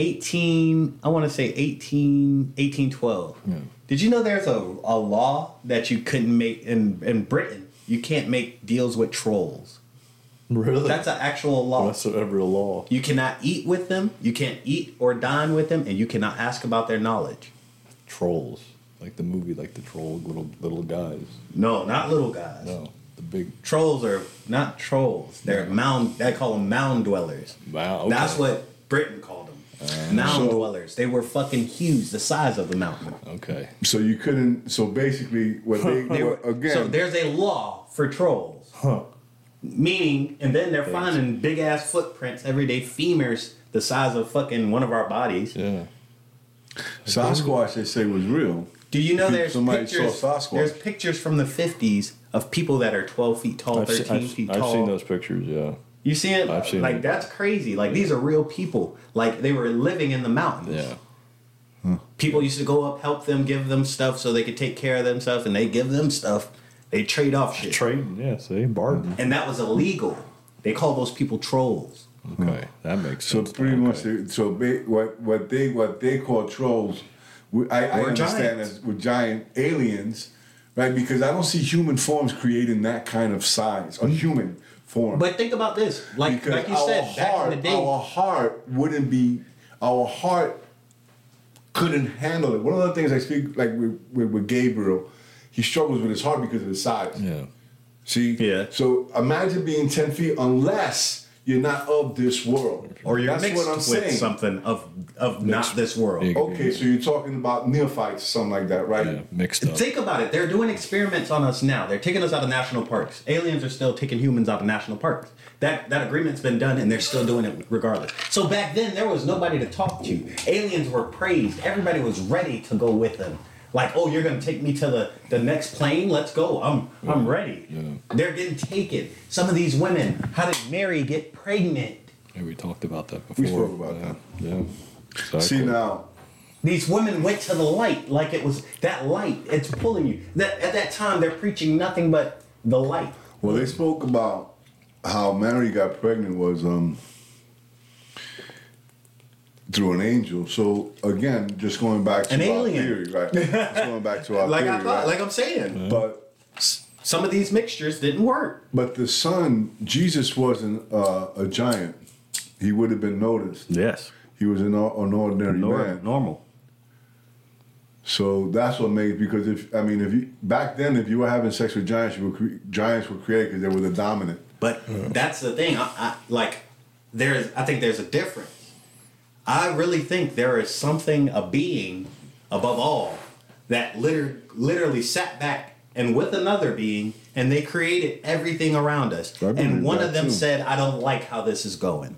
1812, did you know there's a law that you couldn't make in Britain? You can't make deals with trolls. Really? That's an actual law. That's a real law. You cannot eat with them, you can't eat or dine with them, and you cannot ask about their knowledge. Trolls. Like the movie, like the troll, little guys. No, not little guys. No. The big trolls are not trolls. They're mound. They call them mound dwellers. Wow, okay. That's what Britain called them. Mound dwellers. They were fucking huge, the size of the mountain. Okay. So you couldn't. So basically, what they were again. So there's a law for trolls. Meaning, and then they're finding big ass footprints every day, femurs the size of fucking one of our bodies. Yeah. Sasquatch, they say, was real. Do you know there's pictures? There's pictures from the 50s of people that are 12 feet tall, 13 feet tall. I've seen those pictures, yeah. You see it? I've seen it. That's crazy. Like, these are real people. Like, they were living in the mountains. Yeah. People used to go up, help them, give them stuff so they could take care of themselves, and they give them stuff. They trade off shit. Trading, yeah, see, bargain. And that was illegal. They call those people trolls. Okay, that makes sense. So pretty much, what they call trolls, I understand as with giant aliens, right? Because I don't see human forms creating that kind of size, a human form. But think about this, like you said, back in the day, our heart couldn't handle it. One of the things I speak like with Gabriel, he struggles with his heart because of his size. Yeah. See? Yeah. So imagine being 10 feet unless you're not of this world. Or you're mixed what I'm with saying. Something of not this world. Okay, so you're talking about neophytes, something like that, right? Yeah, mixed up. Think about it. They're doing experiments on us now. They're taking us out of national parks. Aliens are still taking humans out of national parks. That agreement's been done, and they're still doing it regardless. So back then, there was nobody to talk to. Aliens were praised. Everybody was ready to go with them. Like, oh, you're gonna take me to the next plane? Let's go. I'm ready. Yeah. They're getting taken. Some of these women, how did Mary get pregnant? Yeah, we talked about that before. We spoke about that. Yeah. Exactly. See now. These women went to the light, like it was that light. It's pulling you. At that time, they're preaching nothing but the light. Well, they spoke about how Mary got pregnant was through an angel. So again, just going back to an our alien theory, right? Just going back to our like theory, I thought, right? like I'm saying. But Some of these mixtures didn't work. But the son, Jesus wasn't a giant. He would have been noticed. Yes. He was an ordinary man. Normal. So that's what made, because if you back then, if you were having sex with giants, giants were created because they were the dominant. But that's the thing. I think there's a difference. I really think there is something, a being above all, that literally sat back and with another being, and they created everything around us. And one of them said, I don't like how this is going.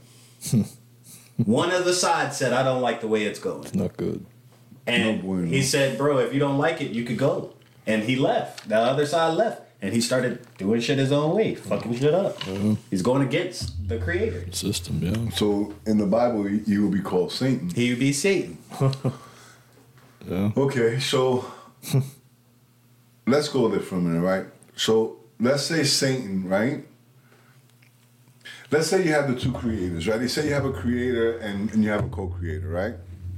One of the sides said, I don't like the way it's going. It's not good. And he said, bro, if you don't like it, you could go. And he left. The other side left. And he started doing shit his own way, fucking shit up. He's going against the creator. System, yeah. So in the Bible, you will be called Satan. He would be Satan. Yeah. Okay, so let's go there for a minute, right? So let's say Satan, right? Let's say you have the two creators, right? They say you have a creator and you have a co-creator, right?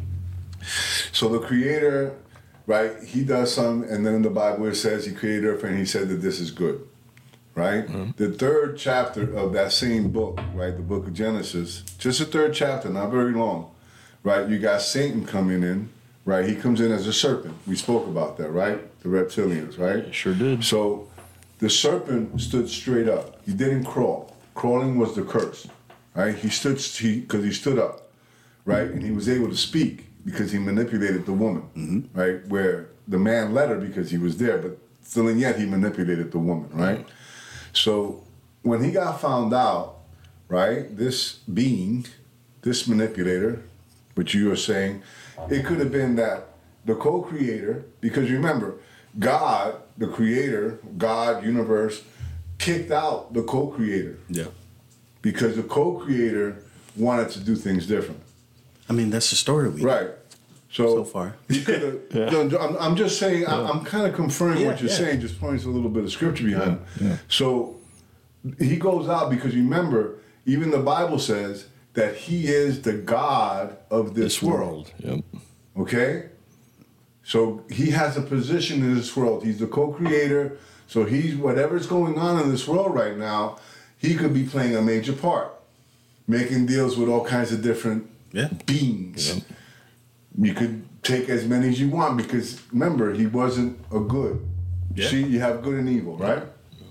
So the creator, right, he does something, and then in the Bible it says he created earth and he said that this is good, right? Mm-hmm. The third chapter of that same book, right, the book of Genesis, just the third chapter, not very long, right? You got Satan coming in, right? He comes in as a serpent. We spoke about that, right? The reptilians, right? Yeah, sure did. So the serpent stood straight up. He didn't crawl. Crawling was the curse, right? He stood up, right? And he was able to speak because he manipulated the woman, right? Where the man let her because he was there, but still and yet he manipulated the woman, right? So when he got found out, right, this being, this manipulator, which you are saying, it could have been that the co-creator, because remember, God, the creator, God, universe, kicked out the co-creator. Yeah. Because the co-creator wanted to do things different. I mean, that's the story we right. So far. He could have. I'm just saying. Yeah. I'm kind of confirming what you're saying. Just points a little bit of scripture behind it. Yeah. So he goes out because remember, even the Bible says that he is the God of this world. Yep. Okay. So he has a position in this world. He's the co-creator. So he's whatever's going on in this world right now, he could be playing a major part, making deals with all kinds of different beings. Yep. You could take as many as you want because remember, he wasn't a good. Yeah. See, you have good and evil, right?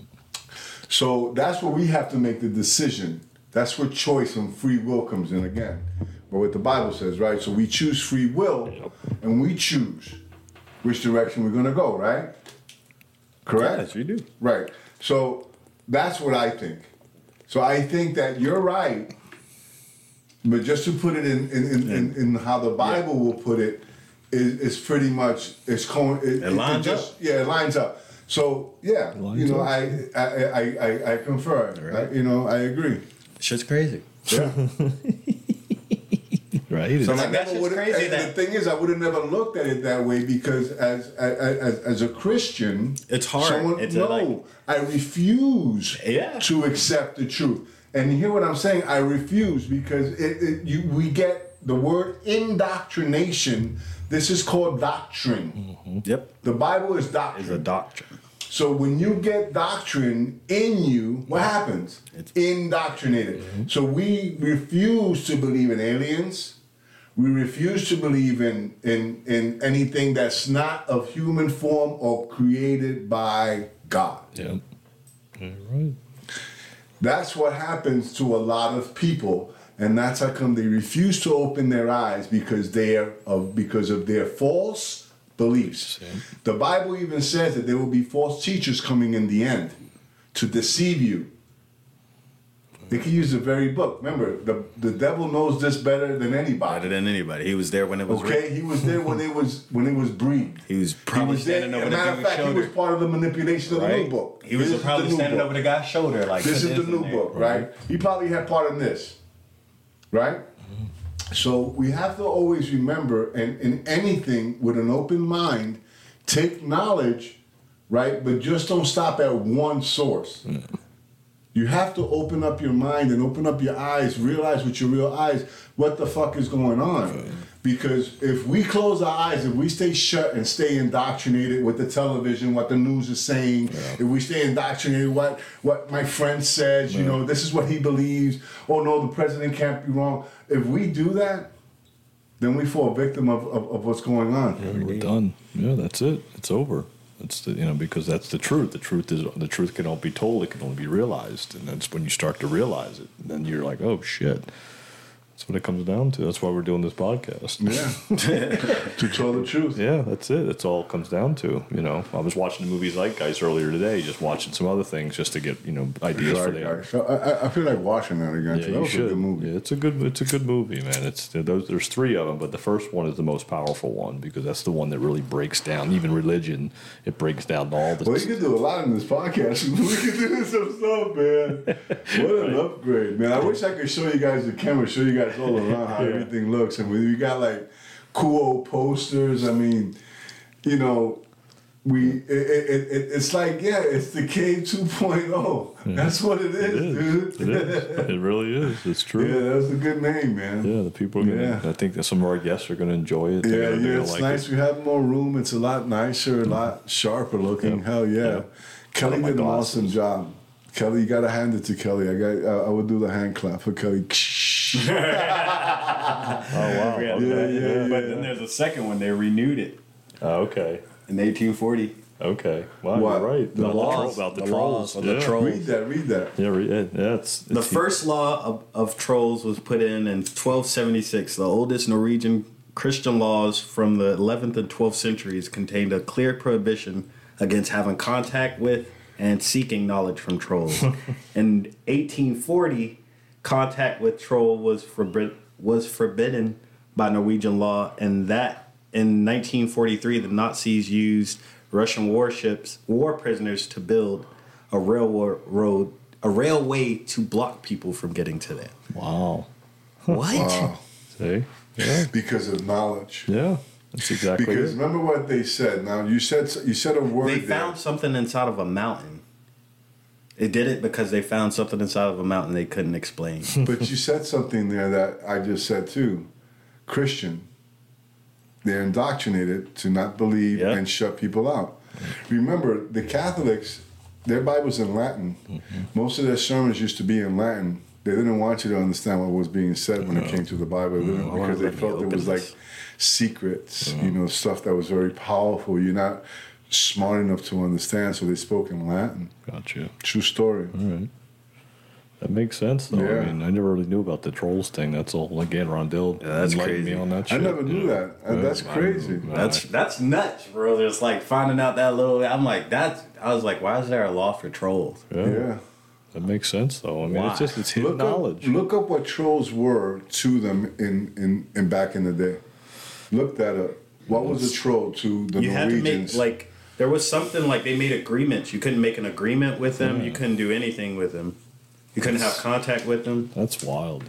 So that's where we have to make the decision. That's where choice and free will comes in again. But what the Bible says, right? So we choose free will, and we choose which direction we're going to go, right? Correct? Yes, you do. Right. So that's what I think. So I think that you're right, but just to put it in how the Bible will put it, is pretty much it lines up. Yeah, it lines up. So yeah, I confer. Right. I agree. Shit's crazy. Yeah. Right. So that's just crazy. The thing is, I would have never looked at it that way because as a Christian, it's hard. I refuse to accept the truth. And you hear what I'm saying? I refuse because we get the word indoctrination. This is called doctrine. Mm-hmm. Yep. The Bible is doctrine. It's a doctrine. So when you get doctrine in you, what happens? It's indoctrinated. Mm-hmm. So we refuse to believe in aliens. We refuse to believe in anything that's not of human form or created by God. Yeah. Right. That's what happens to a lot of people, and that's how come they refuse to open their eyes because of their false beliefs. Yeah. The Bible even says that there will be false teachers coming in the end to deceive you. They can use the very book. Remember, the devil knows this better than anybody. Better than anybody. He was there when it was written. He was there when it was breathed. He was probably standing over the matter of fact, shoulder. He was part of the manipulation of the new book. He was probably standing over the guy's shoulder like this is the new book, right? He probably had part in this, right? Mm-hmm. So we have to always remember, and in anything with an open mind, take knowledge, right? But just don't stop at one source. Mm. You have to open up your mind and open up your eyes, realize with your real eyes what the fuck is going on. Because if we close our eyes, if we stay shut and stay indoctrinated with the television, what the news is saying, if we stay indoctrinated what my friend says, you know, this is what he believes, oh no, the president can't be wrong. If we do that, then we fall victim of what's going on. Yeah, we're done. Yeah, that's it. It's over. It's because that's the truth. The truth can only be told. It can only be realized, and that's when you start to realize it. And then you're like, oh shit. That's what it comes down to. That's why we're doing this podcast. Yeah, to tell the truth. Yeah, that's it. That's all it comes down to. You know, I was watching the movie Zeitgeist earlier today, just watching some other things, just to get ideas for the. I feel like watching that again. Yeah, that was a good movie. Yeah, it's a good movie, man. There's three of them, but the first one is the most powerful one because that's the one that really breaks down even religion. It breaks down all the. Well, you can do a lot in this podcast. We can do some stuff, man. What an upgrade, man! I wish I could show you guys the camera, show you guys all around how everything looks, and we got like cool old posters. I mean, you know. It's like, it's the Cave 2.0. Yeah. That's what it is, dude. It is. It really is. It's true. Yeah, that's a good name, man. Yeah, the people are gonna. I think that some of our guests are gonna enjoy it. It's nice. We have more room. It's a lot nicer, a lot sharper looking. Yeah. Hell yeah. Kelly did an awesome job. Kelly, you gotta hand it to Kelly. I would do the hand clap for Kelly. Oh wow. Yeah. But then there's a second one. They renewed it. Oh, okay. In 1840. Okay. Wow, you're right. The laws about the trolls. The trolls. Read that. Yeah, it's the first law of trolls was put in 1276. The oldest Norwegian Christian laws from the 11th and 12th centuries contained a clear prohibition against having contact with and seeking knowledge from trolls. In 1840, contact with troll was forbidden by Norwegian law, and that in 1943, the Nazis used Russian war prisoners, to build a railway to block people from getting to them. Wow. What? Wow. See? Yeah. Because of knowledge. Yeah. That's exactly because remember what they said. Now you said a word. They found something inside of a mountain. They did it because they found something inside of a mountain they couldn't explain. But you said something there that I just said too. Christian. They're indoctrinated to not believe and shut people out. Remember, the Catholics, their Bible's in Latin. Mm-hmm. Most of their sermons used to be in Latin. They didn't want you to understand what was being said when it came to the Bible because they felt it was like secrets, stuff that was very powerful. You're not smart enough to understand, so they spoke in Latin. Gotcha. True story. All right. That makes sense, though. Yeah. I mean, I never really knew about the trolls thing. That's all. Again, Rondell that's crazy. Me on that shit. I never knew that. That's crazy. That's nuts, bro. Just like finding out that little. I'm like, I was like, why is there a law for trolls? Yeah. That makes sense, though. I mean, it's hidden knowledge. Look up what trolls were to them in back in the day. Look that up. What was a troll to the Norwegians? You had to make, there was something like they made agreements. You couldn't make an agreement with them. Yeah. You couldn't do anything with them. You couldn't have contact with them. That's wild,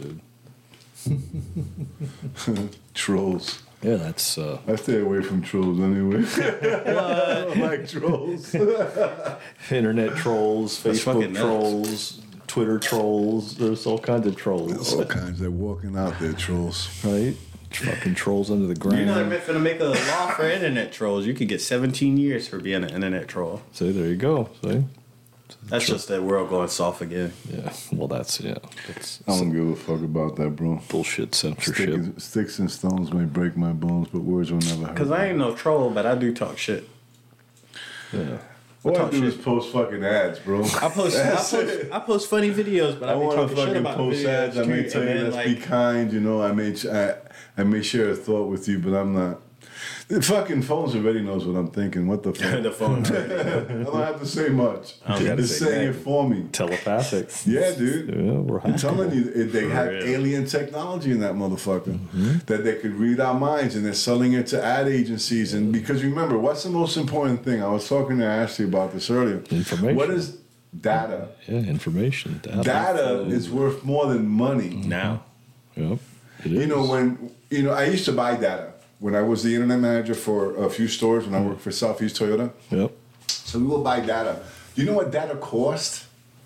dude. Trolls. Yeah, that's. I stay away from trolls anyway. I don't like trolls. Internet trolls, Facebook trolls, Twitter trolls. There's all kinds of trolls. There's all kinds. They're walking out there, trolls. Right? Fucking trolls under the ground. You know they're going to make a law for internet trolls. You could get 17 years for being an internet troll. See, there you go. See. That's just that world going soft again. Yeah, well, that's I don't give a fuck about that, bro. Bullshit censorship. Sticks and stones may break my bones, but words will never hurt. Because I ain't no troll, but I do talk shit. Yeah. What I do is post fucking ads, bro. I post funny videos, but I be talking shit about post ads. I may tell you, let's be kind. I may share a thought with you, but I'm not. The fucking phones already knows what I'm thinking. What the fuck? The phone. I don't have to say much. It's saying it for me. Telepathic. Yeah, dude. Yeah, I'm telling you, they have alien technology in that motherfucker that they could read our minds, and they're selling it to ad agencies. And because remember, what's the most important thing? I was talking to Ashley about this earlier. Information. What is data? Yeah, information. Data is worth more than money now. Yep. It is. I used to buy data. When I was the internet manager for a few stores, when I worked for Southeast Toyota. Yep. So we will buy data. Do you know what data cost?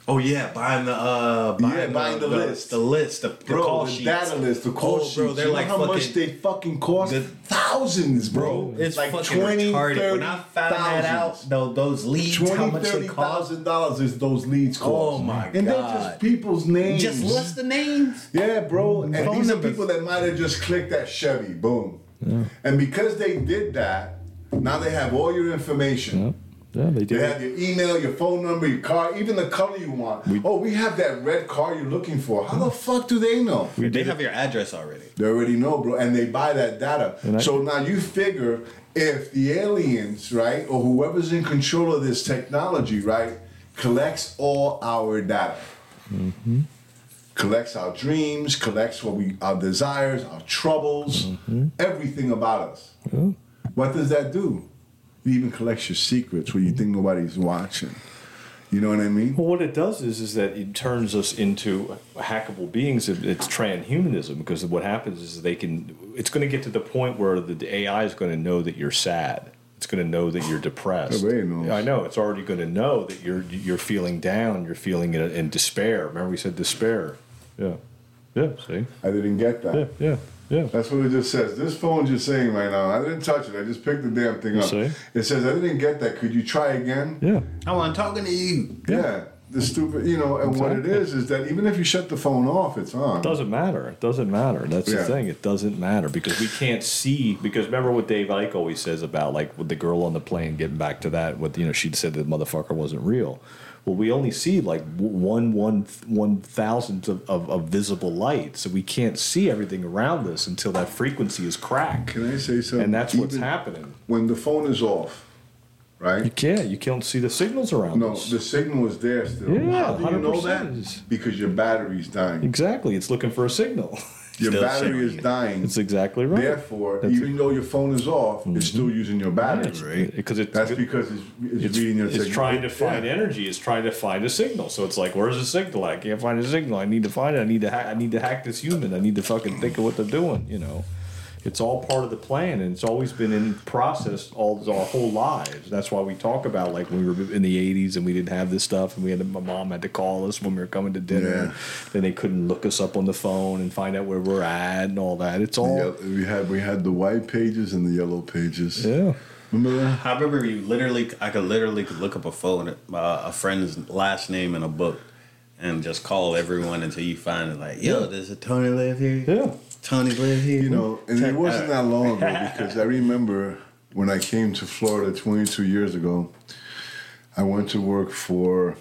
Oh yeah, buying the list, the call sheets, data list, the call sheets. Bro, they're you like know how much they fucking cost? Thousands, bro. It's like fucking 20, retarded. 30, when I found that out, those leads, how much they cost? $20,000 is those leads cost. Oh my god! And they're just people's names. Just list the names. Yeah, bro. And these are people that might have just clicked that Chevy. Boom. Yeah. And because they did that, now they have all your information. Yeah. Yeah, they do. They have your email, your phone number, your car, even the color you want. We have that red car you're looking for. How the fuck do they know? They have your address already. They already know, bro, and they buy that data. So now you figure if the aliens, right, or whoever's in control of this technology, right, collects all our data, collects our dreams, collects our desires, our troubles, everything about us. Yeah. What does that do? It even collects your secrets where you think nobody's watching. You know what I mean? Well, what it does is that it turns us into hackable beings. It's transhumanism, because what happens is it's going to get to the point where the AI is going to know that you're sad. It's going to know that you're depressed. I know. It's already going to know that you're feeling down. You're feeling in despair. Remember we said despair. Yeah. Yeah, see? I didn't get that. Yeah. That's what it just says. This phone's just saying right now. I didn't touch it. I just picked the damn thing up. See? It says, I didn't get that. Could you try again? Yeah. I'm talking to you. Yeah. The stupid, and exactly. What it is that even if you shut the phone off, it's on. It doesn't matter. That's the thing. It doesn't matter because we can't see. Because remember what Dave Icke always says about, like, with the girl on the plane, getting back to that, she said that motherfucker wasn't real. Well, we only see like 1/1000th of visible light, so we can't see everything around us until that frequency is cracked. Can I say something? And that's what's happening. When the phone is off, right? You can't see the signals around us. No, the signal is there still. Yeah, how do you know that? Because your battery's dying. Exactly, it's looking for a signal. Your battery is dying. That's exactly right. Therefore, even though your phone is off, it's still using your battery. Right. Because it's reading your signal. It's trying to find energy. It's trying to find a signal. So it's like, where's the signal? I can't find a signal. I need to find it. I need to hack this human. I need to fucking think of what they're doing. It's all part of the plan, and it's always been in process our whole lives. That's why we talk about, like, when we were in the 80s and we didn't have this stuff, and my mom had to call us when we were coming to dinner. Yeah. Then they couldn't look us up on the phone and find out where we're at and all that. It's all... we had the white pages and the yellow pages. Yeah. Remember that? I remember I could literally look up a friend's last name in a book and just call everyone until you find it, like, yo, does a Tony live here? Yeah. Tony live here. And it wasn't that long ago, because I remember when I came to Florida 22 years ago, I went to work for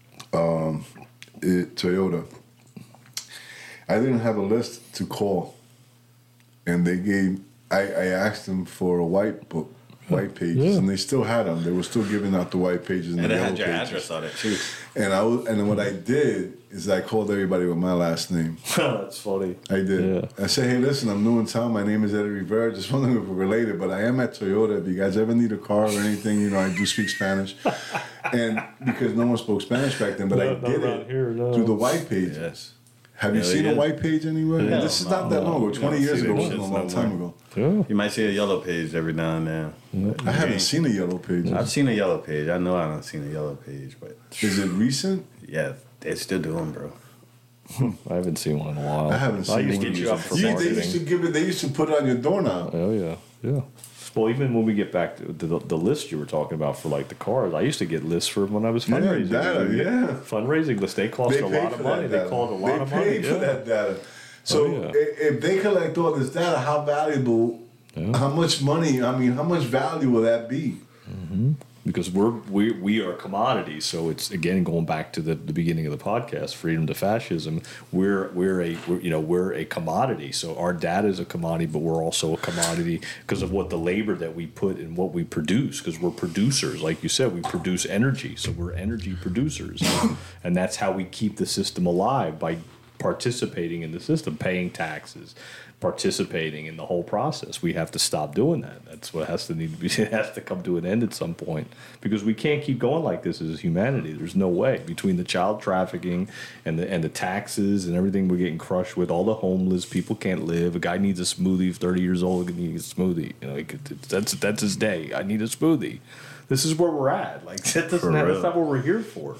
Toyota. I didn't have a list to call, and I asked them for a white pages, and they still had them. They were still giving out the white pages and they had your pages. address on it too. And what I did is I called everybody with my last name. That's funny. I did. Yeah. I said, hey, listen, I'm new in town. My name is Eddie Rivera. Just wondering if we're related, but I am at Toyota. If you guys ever need a car or anything, I do speak Spanish. And because no one spoke Spanish back then, but I did it through the white pages. Yes. Have you seen a white page anywhere? Yeah, this is not that long ago. 20 years ago wasn't a long time ago. Yeah. You might see a yellow page every now and then. I haven't seen a yellow page. I've seen a yellow page. I know I don't seen a yellow page, but is it recent? Yeah, they still do them, bro. I haven't seen one in a while. I haven't seen one. I used to get you up for marketing. They used to put it on your doorknob. Oh yeah. Well, even when we get back to the list you were talking about for, like, the cars, I used to get lists for when I was fundraising. Fundraising lists. They cost a lot of money. They called a lot of money. They paid for that data. So if they collect all this data, how valuable, how much money, how much value will that be? Mm-hmm. Because we are commodities. So it's, again, going back to the beginning of the podcast, freedom to fascism. We're a commodity. So our data is a commodity, but we're also a commodity because of what the labor that we put in what we produce. Because we're producers, like you said, we produce energy. So we're energy producers, and that's how we keep the system alive, by participating in the system, paying taxes, participating in the whole process. We have to stop doing that. That's what has to need to be. It has to come to an end at some point, because we can't keep going like this as humanity. There's no way, between the child trafficking and the taxes and everything we're getting crushed with. All the homeless people can't live. A guy needs a smoothie. 30 years old, he needs a smoothie. That's his day. I need a smoothie. This is where we're at. Like, that's not what we're here for.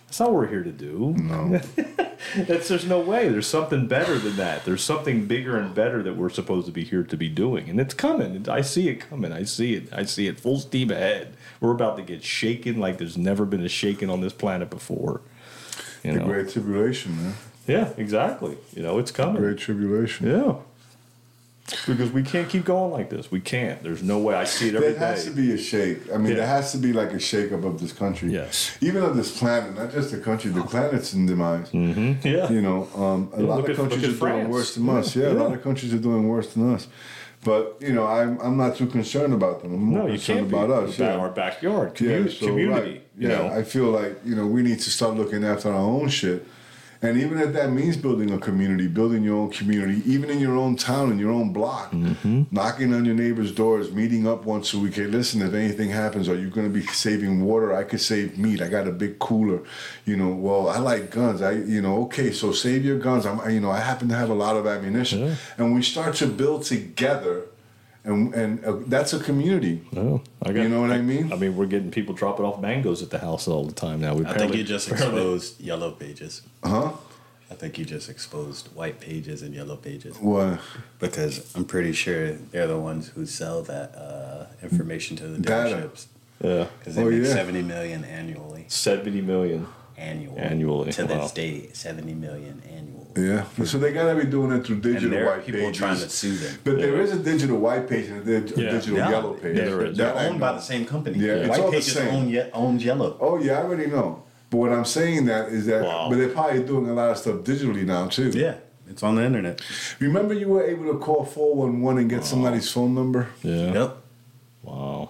That's not what we're here to do. No. There's no way. There's something better than that. There's something bigger and better that we're supposed to be here to be doing. And it's coming. I see it coming. I see it full steam ahead. We're about to get shaken like there's never been a shaking on this planet before. The Great Tribulation, man. Yeah, exactly. It's coming. Great Tribulation. Yeah. Because we can't keep going like this. We can't. There's no way. I see it every day. There has to be a shake. I mean, there has to be like a shake-up of this country. Yes. Even of this planet, not just the country, the planet's in demise. Mm-hmm. Yeah. A lot of countries are doing worse than us. Yeah, a lot of countries are doing worse than us. But, I'm not too concerned about them. I'm more concerned about us. Our backyard, community. Right. Yeah, I feel like, we need to start looking after our own shit. And even if that means building a community, building your own community, even in your own town, in your own block, knocking on your neighbor's doors, meeting up once a week. Hey, listen, if anything happens, are you going to be saving water? I could save meat. I got a big cooler. Well, I like guns. Okay, so save your guns. I happen to have a lot of ammunition. Yeah. And we start to build together. And that's a community. Oh, you know what I mean? I mean, we're getting people dropping off mangoes at the house all the time now. I think you just exposed yellow pages. Huh? I think you just exposed white pages and yellow pages. Why? Because I'm pretty sure they're the ones who sell that information to the dealerships. Yeah. Because they make $70 million annually. $70 million annually. To this day, $70 million annually. Yeah, so they gotta be doing it through digital white pages. People trying to sue them. But there is a digital white page and a digital yellow page. They're owned by the same company. Yeah, it's white all pages the same. owns yellow. Oh yeah, I already know. But what I'm saying is that, but they're probably doing a lot of stuff digitally now too. Yeah, it's on the internet. Remember, you were able to call 411 and get somebody's phone number. Yeah. Yep. Wow.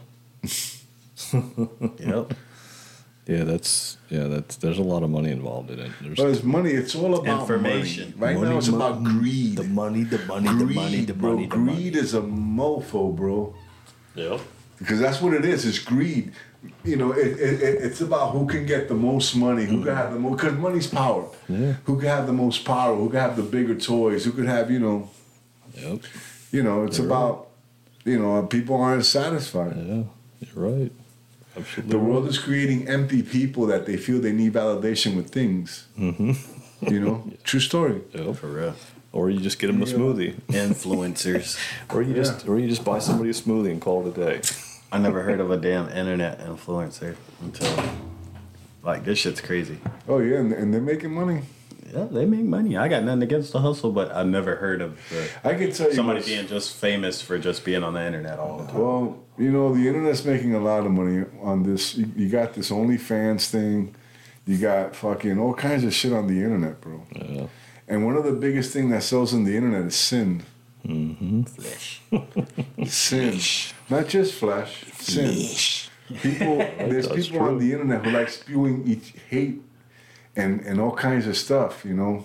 Yep. Yeah, there's a lot of money involved in it. But it's money. It's all about information. Money. Right now, it's about greed. The money. Greed is a mofo, bro. Yep. Because that's what it is. It's greed. It's about who can get the most money, who can have the most. Because money's power. Yeah. Who can have the most power? Who can have the bigger toys? Who could have, Yep. It's about, people aren't satisfied. Yeah, you're right. Absolutely. The world is creating empty people that they feel they need validation with things. Mm-hmm. True story. Yeah, for real. Or you just get them a smoothie. Influencers. or you just buy somebody a smoothie and call it a day. I never heard of a damn internet influencer until, this shit's crazy. Oh yeah, and they're making money. Yeah, they make money. I got nothing against the hustle, but I never heard of I can tell you somebody being just famous for just being on the internet all the time. Well, the internet's making a lot of money on this. You got this OnlyFans thing. You got fucking all kinds of shit on the internet, bro. Yeah. And one of the biggest things that sells on the internet is sin. Mm-hmm. Flesh. Sin. Not just flesh. Sin. There's people on the internet who like spewing hate and all kinds of stuff,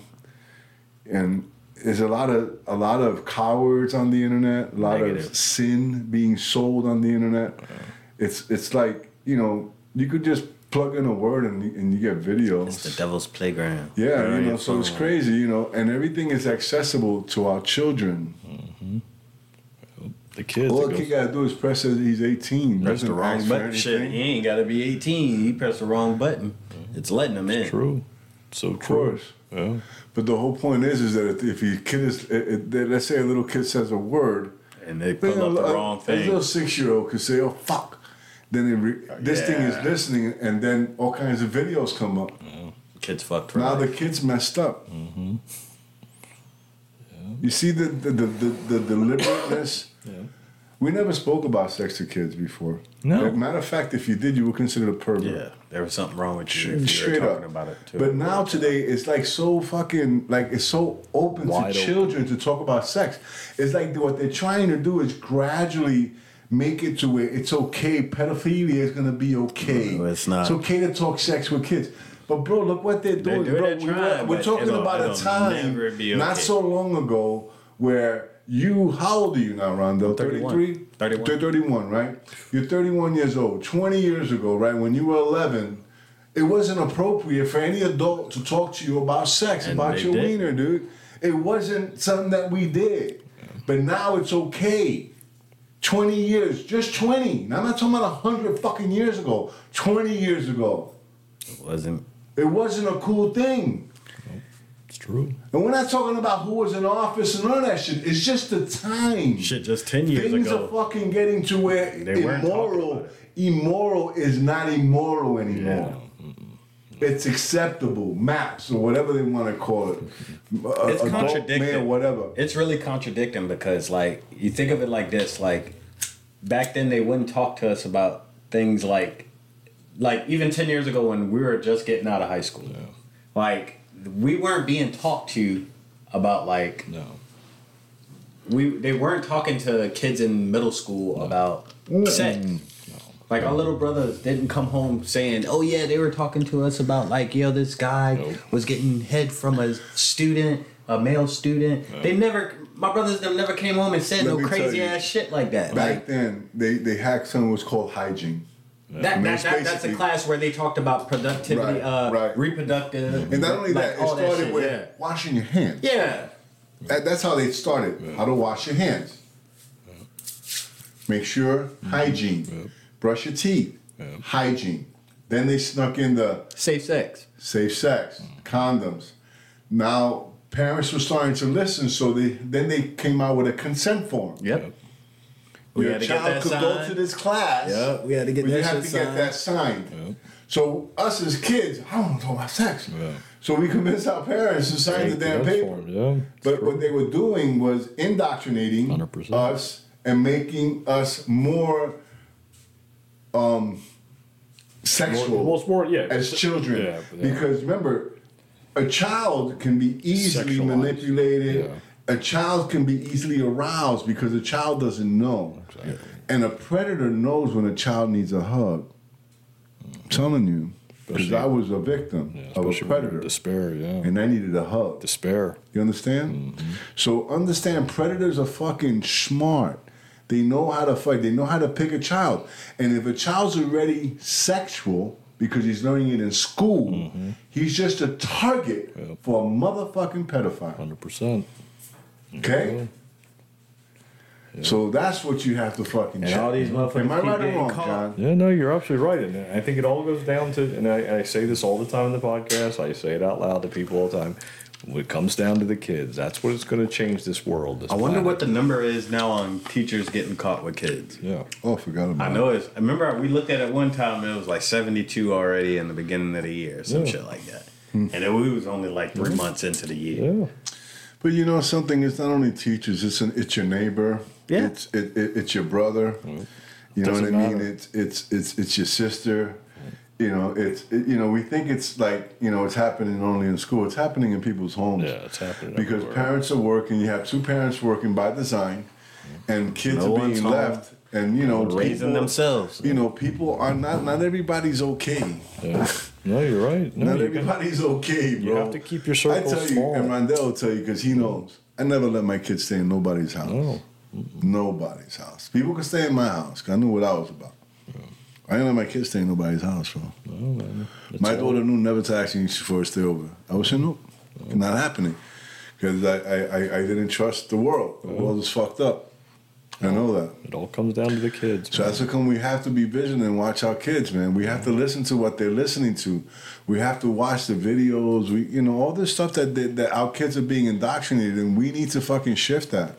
And there's a lot of cowards on the internet, a lot of sin being sold on the internet. It's like, you could just plug in a word and you get videos. It's the devil's playground. Yeah, so it's crazy, and everything is accessible to our children. Mm-hmm. The kids. All the kid gotta do is press that he's 18. Press the wrong button. Shit, he ain't gotta be 18. He pressed the wrong button. It's letting him in. True. So of course. Yeah. But the whole point is that if your kid is, let's say a little kid says a word, and they put up the wrong thing. A little 6-year-old could say, "Oh fuck," then this thing is listening, and then all kinds of videos come up. Yeah. Kids fucked. Now the kid's messed up. Mm-hmm. Yeah. You see the deliberateness. Yeah. We never spoke about sex to kids before. No. Matter of fact, if you did, you were considered a pervert. Yeah, there was something wrong with you if you were talking about it too. But now today, it's like so fucking, it's so open to children to talk about sex. It's like what they're trying to do is gradually make it to where it's okay. Pedophilia is going to be okay. No, it's not. It's okay to talk sex with kids. But bro, look what they're doing. We're talking about a time not so long ago where how old are you now, Rondo? 33? 31. 31, right? You're 31 years old. 20 years ago, right, when you were 11, it wasn't appropriate for any adult to talk to you about sex, about your wiener, dude. It wasn't something that we did. But now it's okay. 20 years, just 20. Now, I'm not talking about 100 fucking years ago. 20 years ago. It wasn't. It wasn't a cool thing. It's true. And we're not talking about who was in office and all that shit. It's just the time. Shit, just 10 years Things ago. are fucking getting to where immoral is not immoral anymore. Yeah. It's acceptable. Maps or whatever they want to call it. It's contradicting. Or whatever. It's really contradicting because, like, you think of it like this. Like, back then they wouldn't talk to us about things like even 10 years ago when we were just getting out of high school. Yeah. Like, we weren't being talked to about, like... No. They weren't talking to kids in middle school about sex. Like, our little brothers didn't come home saying, oh, yeah, they were talking to us about, like, yo, this guy was getting head from a student, a male student. My brothers never came home and said no crazy ass shit like that. Back then, they had something was called hygiene. That's a class where they talked about productivity, reproductive. And not only that, it started with washing your hands. Yeah. That's how they started. Yeah. How to wash your hands. Yeah. Make sure hygiene. Brush your teeth. Hygiene. Then they snuck in the safe sex. Condoms. Now parents were starting to listen, so they came out with a consent form. Yep. Your child could go to this class. Yeah, we had to get that. You have to get that signed. Yep. So us as kids, I don't want to talk about sex. Yeah. So we convinced our parents to sign the damn paper. But what they were doing was indoctrinating 100%. Us and making us more sexual as children. Yeah. Because remember, a child can be easily manipulated. Yeah. A child can be easily aroused because a child doesn't know. Exactly. And a predator knows when a child needs a hug. I'm telling you. Because I was a victim of a predator. Despair, and I needed a hug. Despair. You understand? Mm-hmm. So understand, predators are fucking smart. They know how to fight. They know how to pick a child. And if a child's already sexual, because he's learning it in school, he's just a target for a motherfucking pedophile. 100%. Okay? Yeah. So that's what you have to fucking check. All these motherfuckers. Am I right or wrong, John? Yeah, no, you're absolutely right. And I think it all goes down to, and I say this all the time in the podcast, I say it out loud to people all the time. When it comes down to the kids, that's what it's going to change this world. I wonder what the number is now on teachers getting caught with kids. Yeah. Oh, I forgot about it. I know I remember we looked at it one time and it was like 72 already in the beginning of the year, some shit like that. And we was only like 3 months into the year. Yeah. But you know something? It's not only teachers. It's your neighbor. Yeah. It's your brother. You know what I mean? It's your sister. You know, we think it's like, it's happening only in school. It's happening in people's homes. Yeah, it's happening because everywhere. Parents are working. You have two parents working by design, and kids are being left. And raising themselves. People are not everybody's okay. Yeah. No, you're right. No, not everybody's okay, bro. You have to keep your circle small. I tell you, and Rondell will tell you because he knows. I never let my kids stay in nobody's house. No. Nobody's house. People can stay in my house because I knew what I was about. I didn't let my kids stay in nobody's house, bro. No, my daughter knew never to ask me for a stay over. I was saying, nope, not happening. Because I didn't trust the world. The world is fucked up. I know that. It all comes down to the kids. So that's how come we have to be vigilant and watch our kids, man. We have to listen to what they're listening to. We have to watch the videos. All this stuff that our kids are being indoctrinated in. We need to fucking shift that.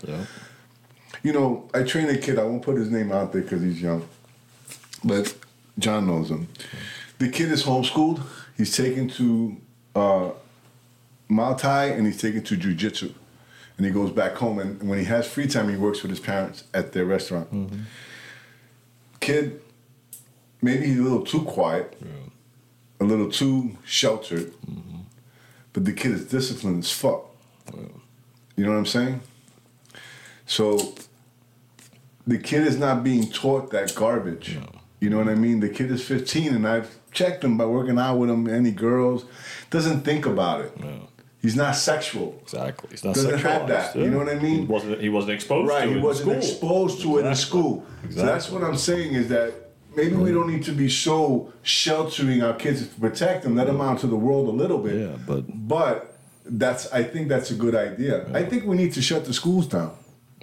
Yeah. I train a kid. I won't put his name out there because he's young. But John knows him. The kid is homeschooled. He's taken to Muay Thai and he's taken to Jiu-Jitsu. And he goes back home, and when he has free time, he works with his parents at their restaurant. Mm-hmm. Kid, maybe he's a little too quiet, a little too sheltered, but the kid is disciplined as fuck. Yeah. You know what I'm saying? So the kid is not being taught that garbage. Yeah. You know what I mean? The kid is 15, and I've checked him by working out with him. Any girls, doesn't think about it. Yeah. He's not sexual. Exactly. He's not doesn't have that. Yeah. You know what I mean? He wasn't exposed to it. He wasn't exposed to it in school. Exactly. So that's what I'm saying is that maybe we don't need to be so sheltering our kids to protect them. Let them out to the world a little bit. Yeah, but I think that's a good idea. Yeah. I think we need to shut the schools down.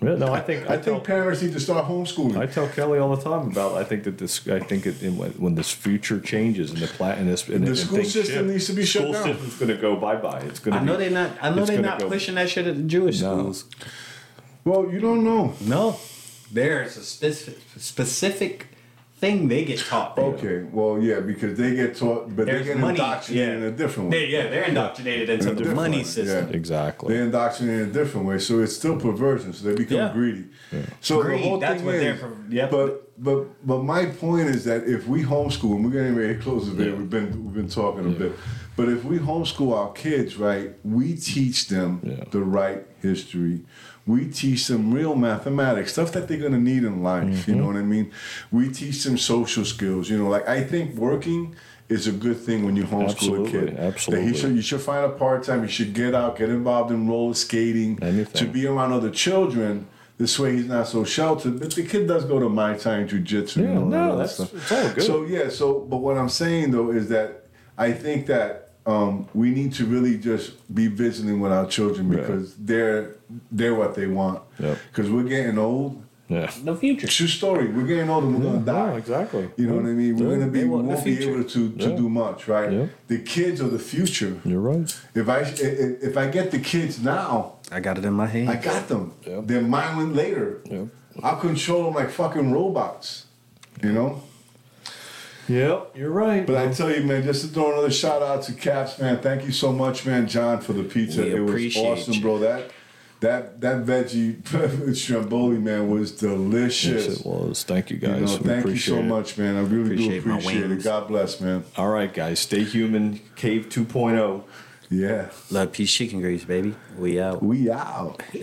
Yeah, no, I think parents need to start homeschooling. I tell Kelly all the time about. I think that this. I think when this future changes and the school system needs to be shut down. School system's going to go bye bye. It's going to. I know they're not. I know they're not pushing that shit at the Jewish schools. Well, you don't know. No, there's a specific thing they get taught there. Okay, well, yeah, because they get taught, but they get indoctrinated in a different way. They're indoctrinated into the money system. Yeah. Exactly. They're indoctrinated in a different way, so it's still perversion. So they become greedy. Yeah. So greed, the whole that's thing what is, but my point is that if we homeschool, and we're getting ready to close the video, we've been talking a bit, but if we homeschool our kids, right, we teach them the right history. We teach them real mathematics, stuff that they're going to need in life, you know what I mean? We teach them social skills, like I think working is a good thing when you homeschool a kid. Absolutely. You should find a part-time, you should get out, get involved in roller skating, to be around other children. This way he's not so sheltered, but the kid does go to Muay Thai and Jiu-Jitsu. Yeah, no, it's all good. But what I'm saying though is that I think that we need to really just be vigilant with our children because they're what they want. Because we're getting old. Yeah. The future. True story. We're getting old and we're going to die. No, exactly. You know what I mean? We won't be able to do much, right? Yeah. The kids are the future. You're right. If I get the kids now, I got it in my hand. I got them. Yep. They're mine later. Yep. I'll control them like fucking robots. You know? Yep, you're right. But I tell you, man, just to throw another shout out to Caps, man. Thank you so much, man, John, for the pizza. It was awesome, bro. That veggie stromboli, man, was delicious. Yes, it was. Thank you, guys. Thank you so much, man. I really do appreciate it. God bless, man. All right, guys. Stay human. Cave 2.0. Yeah. Love, peace, chicken grease, baby. We out.